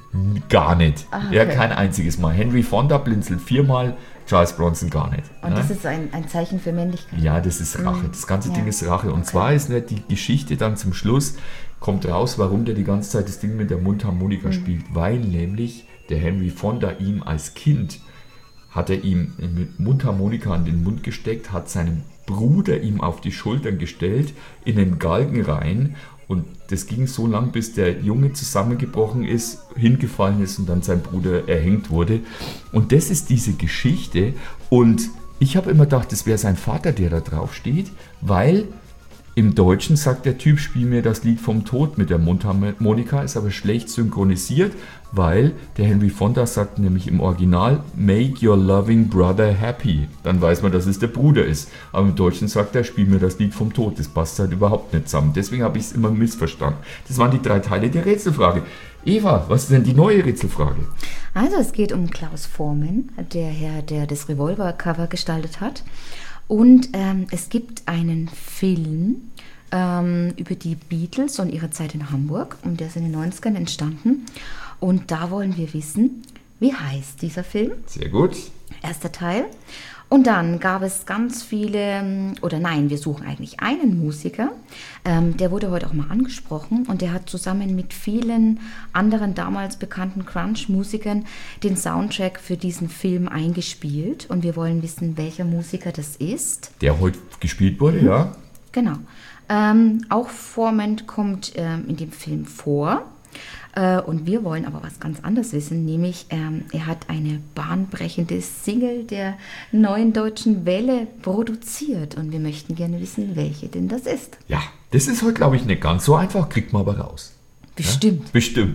Gar nicht. Ah, okay. Ja, kein einziges Mal. Henry Fonda blinzelt 4-mal, Charles Bronson gar nicht. Und ne? das ist ein Zeichen für Männlichkeit. Ja, das ist Rache. Das ganze Ja. Ding ist Rache. Und zwar ist nicht die Geschichte dann zum Schluss, kommt raus, warum der die ganze Zeit das Ding mit der Mundharmonika spielt. Weil nämlich der Henry Fonda ihm als Kind, hat er ihm mit Mundharmonika an den Mund gesteckt, hat seinen Bruder ihm auf die Schultern gestellt, in den Galgen rein. Und das ging so lang, bis der Junge zusammengebrochen ist, hingefallen ist und dann sein Bruder erhängt wurde. Und das ist diese Geschichte. Und ich habe immer gedacht, das wäre sein Vater, der da drauf steht, weil im Deutschen sagt der Typ, spiel mir das Lied vom Tod mit der Mundharmonika, ist aber schlecht synchronisiert, weil der Henry Fonda sagt nämlich im Original, make your loving brother happy. Dann weiß man, dass es der Bruder ist. Aber im Deutschen sagt er, spiel mir das Lied vom Tod. Das passt halt überhaupt nicht zusammen. Deswegen habe ich es immer missverstanden. Das waren die 3 Teile der Rätselfrage. Eva, was ist denn die neue Rätselfrage? Also es geht um Klaus Voormann, der Herr, der das Revolver-Cover gestaltet hat. Und es gibt einen Film über die Beatles und ihre Zeit in Hamburg. Und der ist in den 90ern entstanden. Und da wollen wir wissen, wie heißt dieser Film? Sehr gut. Erster Teil. Und dann gab es ganz viele, wir suchen eigentlich einen Musiker, der wurde heute auch mal angesprochen und der hat zusammen mit vielen anderen damals bekannten Grunge-Musikern den Soundtrack für diesen Film eingespielt und wir wollen wissen, welcher Musiker das ist. Der heute gespielt wurde, ja. Genau. Auch Foreman kommt in dem Film vor. Und wir wollen aber was ganz anderes wissen, nämlich er hat eine bahnbrechende Single der Neuen Deutschen Welle produziert und wir möchten gerne wissen, welche denn das ist. Ja, das ist heute, glaube ich, nicht ganz so einfach, kriegt man aber raus. Bestimmt. Ja? Bestimmt.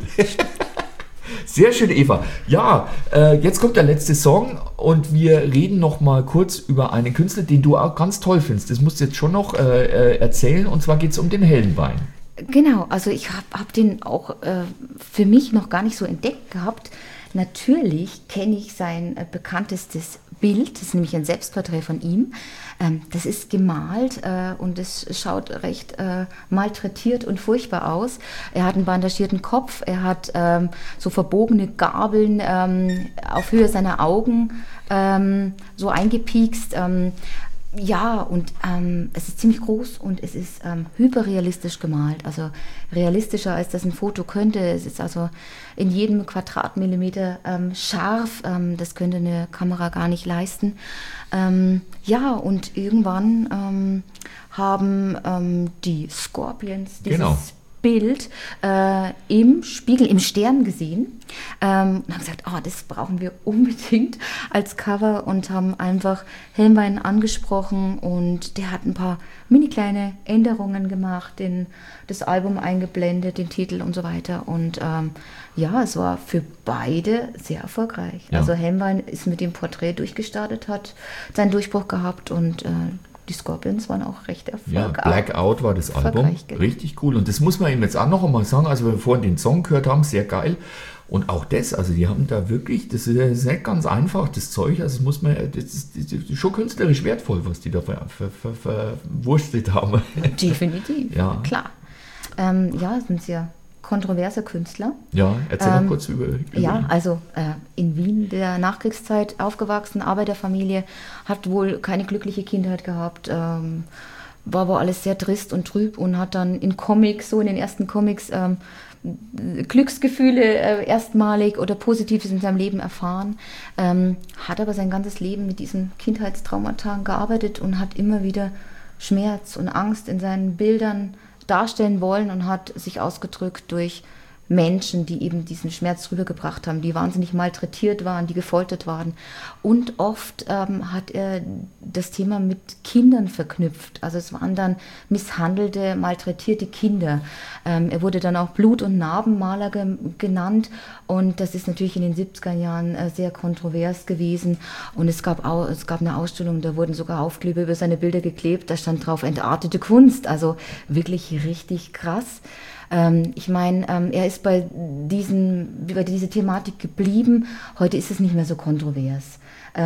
Sehr schön, Eva. Ja, jetzt kommt der letzte Song und wir reden noch mal kurz über einen Künstler, den du auch ganz toll findest. Das musst du jetzt schon noch erzählen und zwar geht es um den Hellenwein. Genau, also ich hab den auch für mich noch gar nicht so entdeckt gehabt. Natürlich kenne ich sein bekanntestes Bild, das ist nämlich ein Selbstporträt von ihm. Das ist gemalt und es schaut recht malträtiert und furchtbar aus. Er hat einen bandagierten Kopf, er hat so verbogene Gabeln auf Höhe seiner Augen so eingepiekst. Ja, und es ist ziemlich groß und es ist hyperrealistisch gemalt, also realistischer als das ein Foto könnte. Es ist also in jedem Quadratmillimeter scharf, das könnte eine Kamera gar nicht leisten. Ja, und irgendwann haben die Scorpions dieses Bild im Spiegel, im Stern gesehen und haben gesagt, das brauchen wir unbedingt als Cover und haben einfach Hellenwein angesprochen und der hat ein paar mini kleine Änderungen gemacht, das Album eingeblendet, den Titel und so weiter und es war für beide sehr erfolgreich. Ja. Also Hellenwein ist mit dem Porträt durchgestartet, hat seinen Durchbruch gehabt und die Scorpions waren auch recht erfolgreich. Ja, Blackout war das Album, richtig cool. Und das muss man ihm jetzt auch noch einmal sagen, also wenn wir vorhin den Song gehört haben, sehr geil. Und auch das, also die haben da wirklich, das ist nicht ganz einfach, das Zeug, also das ist schon künstlerisch wertvoll, was die da verwurstet haben. Definitiv, ja. Klar. Sind sehr kontroverse Künstler. Ja, erzähl noch kurz über Ja, also in Wien der Nachkriegszeit aufgewachsen, Arbeiterfamilie, hat wohl keine glückliche Kindheit gehabt, war aber alles sehr trist und trüb und hat dann in den ersten Comics Glücksgefühle erstmalig oder Positives in seinem Leben erfahren, hat aber sein ganzes Leben mit diesen Kindheitstraumata gearbeitet und hat immer wieder Schmerz und Angst in seinen Bildern darstellen wollen und hat sich ausgedrückt durch Menschen, die eben diesen Schmerz rübergebracht haben, die wahnsinnig malträtiert waren, die gefoltert waren. Und oft hat er das Thema mit Kindern verknüpft. Also es waren dann misshandelte, malträtierte Kinder. Er wurde dann auch Blut- und Narbenmaler genannt. Und das ist natürlich in den 70er Jahren sehr kontrovers gewesen. Und es gab eine Ausstellung, da wurden sogar Aufkleber über seine Bilder geklebt. Da stand drauf entartete Kunst. Also wirklich richtig krass. Ich meine, er ist bei dieser Thematik geblieben. Heute ist es nicht mehr so kontrovers.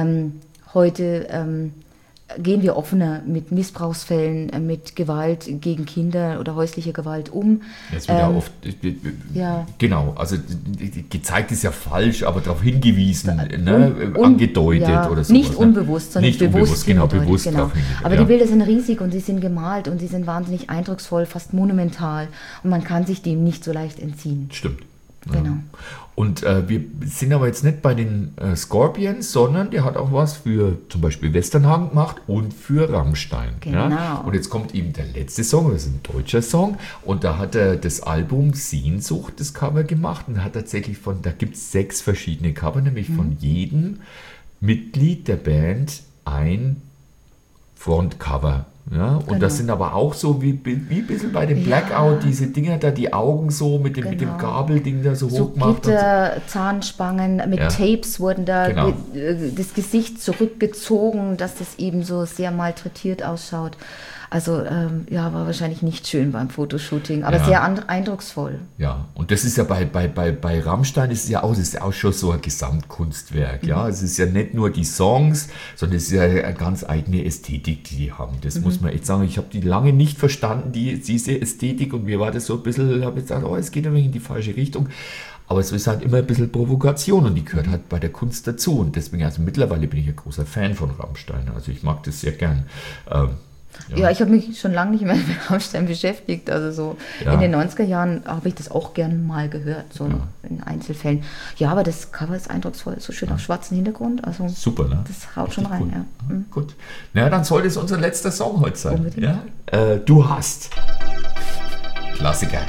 Heute gehen wir offener mit Missbrauchsfällen, mit Gewalt gegen Kinder oder häuslicher Gewalt um. Jetzt wird ja oft, genau, also gezeigt ist ja falsch, aber darauf hingewiesen, angedeutet oder so. Nicht unbewusst, sondern nicht bewusst. Bewusst darauf hingedeutet. Aber die Bilder sind riesig und sie sind gemalt und sie sind wahnsinnig eindrucksvoll, fast monumental und man kann sich dem nicht so leicht entziehen. Stimmt. Genau. Ja. Und wir sind aber jetzt nicht bei den Scorpions, sondern der hat auch was für zum Beispiel Westernhagen gemacht und für Rammstein. Genau. Ja? Und jetzt kommt eben der letzte Song, das ist ein deutscher Song, und da hat er das Album Sehnsucht, das Cover gemacht und hat tatsächlich da gibt es 6 verschiedene Cover, nämlich von jedem Mitglied der Band ein Frontcover. Ja, und genau. Das sind aber auch so wie ein bisschen bei dem Blackout, diese Dinger da, die Augen so mit dem Gabelding da so hoch gemacht. Gitter, Zahnspangen, mit Tapes wurden da das Gesicht zurückgezogen, dass das eben so sehr malträtiert ausschaut. Also war wahrscheinlich nicht schön beim Fotoshooting, aber sehr eindrucksvoll. Ja, und das ist ja bei Rammstein ist es ja auch, das ist auch schon so ein Gesamtkunstwerk. Ja, es ist ja nicht nur die Songs, sondern es ist ja eine ganz eigene Ästhetik, die die haben. Das muss man echt sagen. Ich habe die lange nicht verstanden, diese Ästhetik, und mir war das so ein bisschen, habe ich gesagt, es geht ein wenig in die falsche Richtung. Aber es ist halt immer ein bisschen Provokation und die gehört halt bei der Kunst dazu. Und deswegen, also mittlerweile bin ich ein großer Fan von Rammstein. Also ich mag das sehr gern. Ja, ich habe mich schon lange nicht mehr mit Rammstein beschäftigt. Also so in den 90er Jahren habe ich das auch gern mal gehört, so in Einzelfällen. Ja, aber das Cover ist eindrucksvoll, so schön auf schwarzem Hintergrund. Also super, ne? Das haut schon rein, cool. ja. Gut. Na, dann sollte es unser letzter Song heute sein. Unbedingt. Ja? Du hast. Klassiker.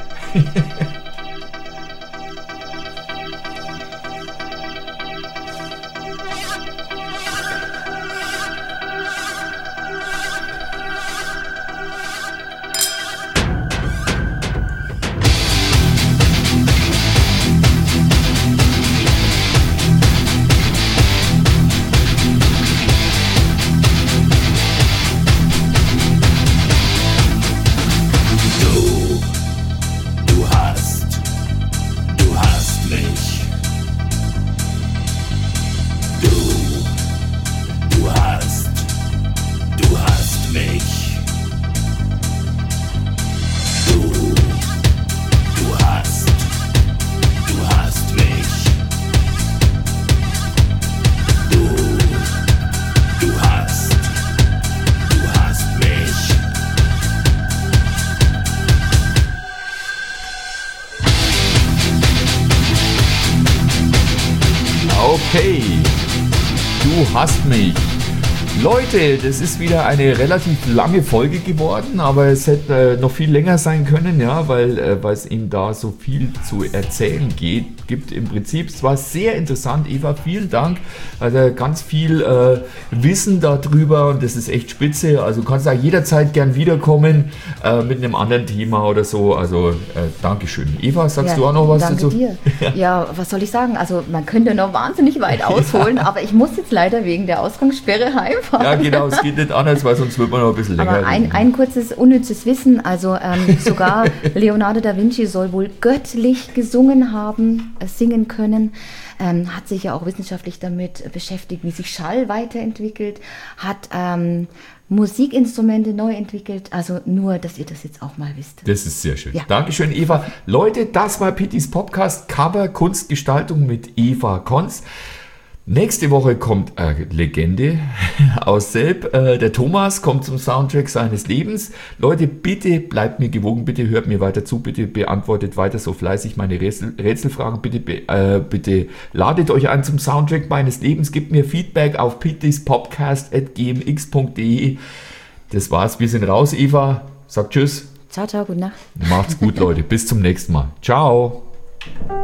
Okay, du hast mich. Leute, das ist wieder eine relativ lange Folge geworden, aber es hätte noch viel länger sein können, ja, weil es Ihnen da so viel zu erzählen gibt im Prinzip. Es war sehr interessant, Eva, vielen Dank. Also ganz viel Wissen darüber und das ist echt spitze. Also du kannst auch jederzeit gern wiederkommen mit einem anderen Thema oder so. Also Dankeschön. Eva, sagst du auch noch was dazu? Danke dir. Ja, was soll ich sagen? Also man könnte noch wahnsinnig weit ausholen, aber ich muss jetzt leider wegen der Ausgangssperre heimfahren. Ja, genau, es geht nicht anders, weil sonst wird man noch ein bisschen länger. Aber ein kurzes, unnützes Wissen, also sogar Leonardo da Vinci soll wohl göttlich gesungen haben, singen können, hat sich ja auch wissenschaftlich damit beschäftigt, wie sich Schall weiterentwickelt, hat Musikinstrumente neu entwickelt, also nur, dass ihr das jetzt auch mal wisst. Das ist sehr schön. Ja. Dankeschön, Eva. Leute, das war Pittys Podcast, Cover Kunstgestaltung mit Eva Konz. Nächste Woche kommt eine Legende aus Selb. Der Thomas kommt zum Soundtrack seines Lebens. Leute, bitte bleibt mir gewogen, bitte hört mir weiter zu, bitte beantwortet weiter so fleißig meine Rätselfragen. Bitte ladet euch ein zum Soundtrack meines Lebens. Gebt mir Feedback auf pittispodcast@gmx.de. Das war's, wir sind raus. Eva, sagt tschüss. Ciao, ciao, gute Nacht. Macht's gut, Leute. Bis zum nächsten Mal. Ciao.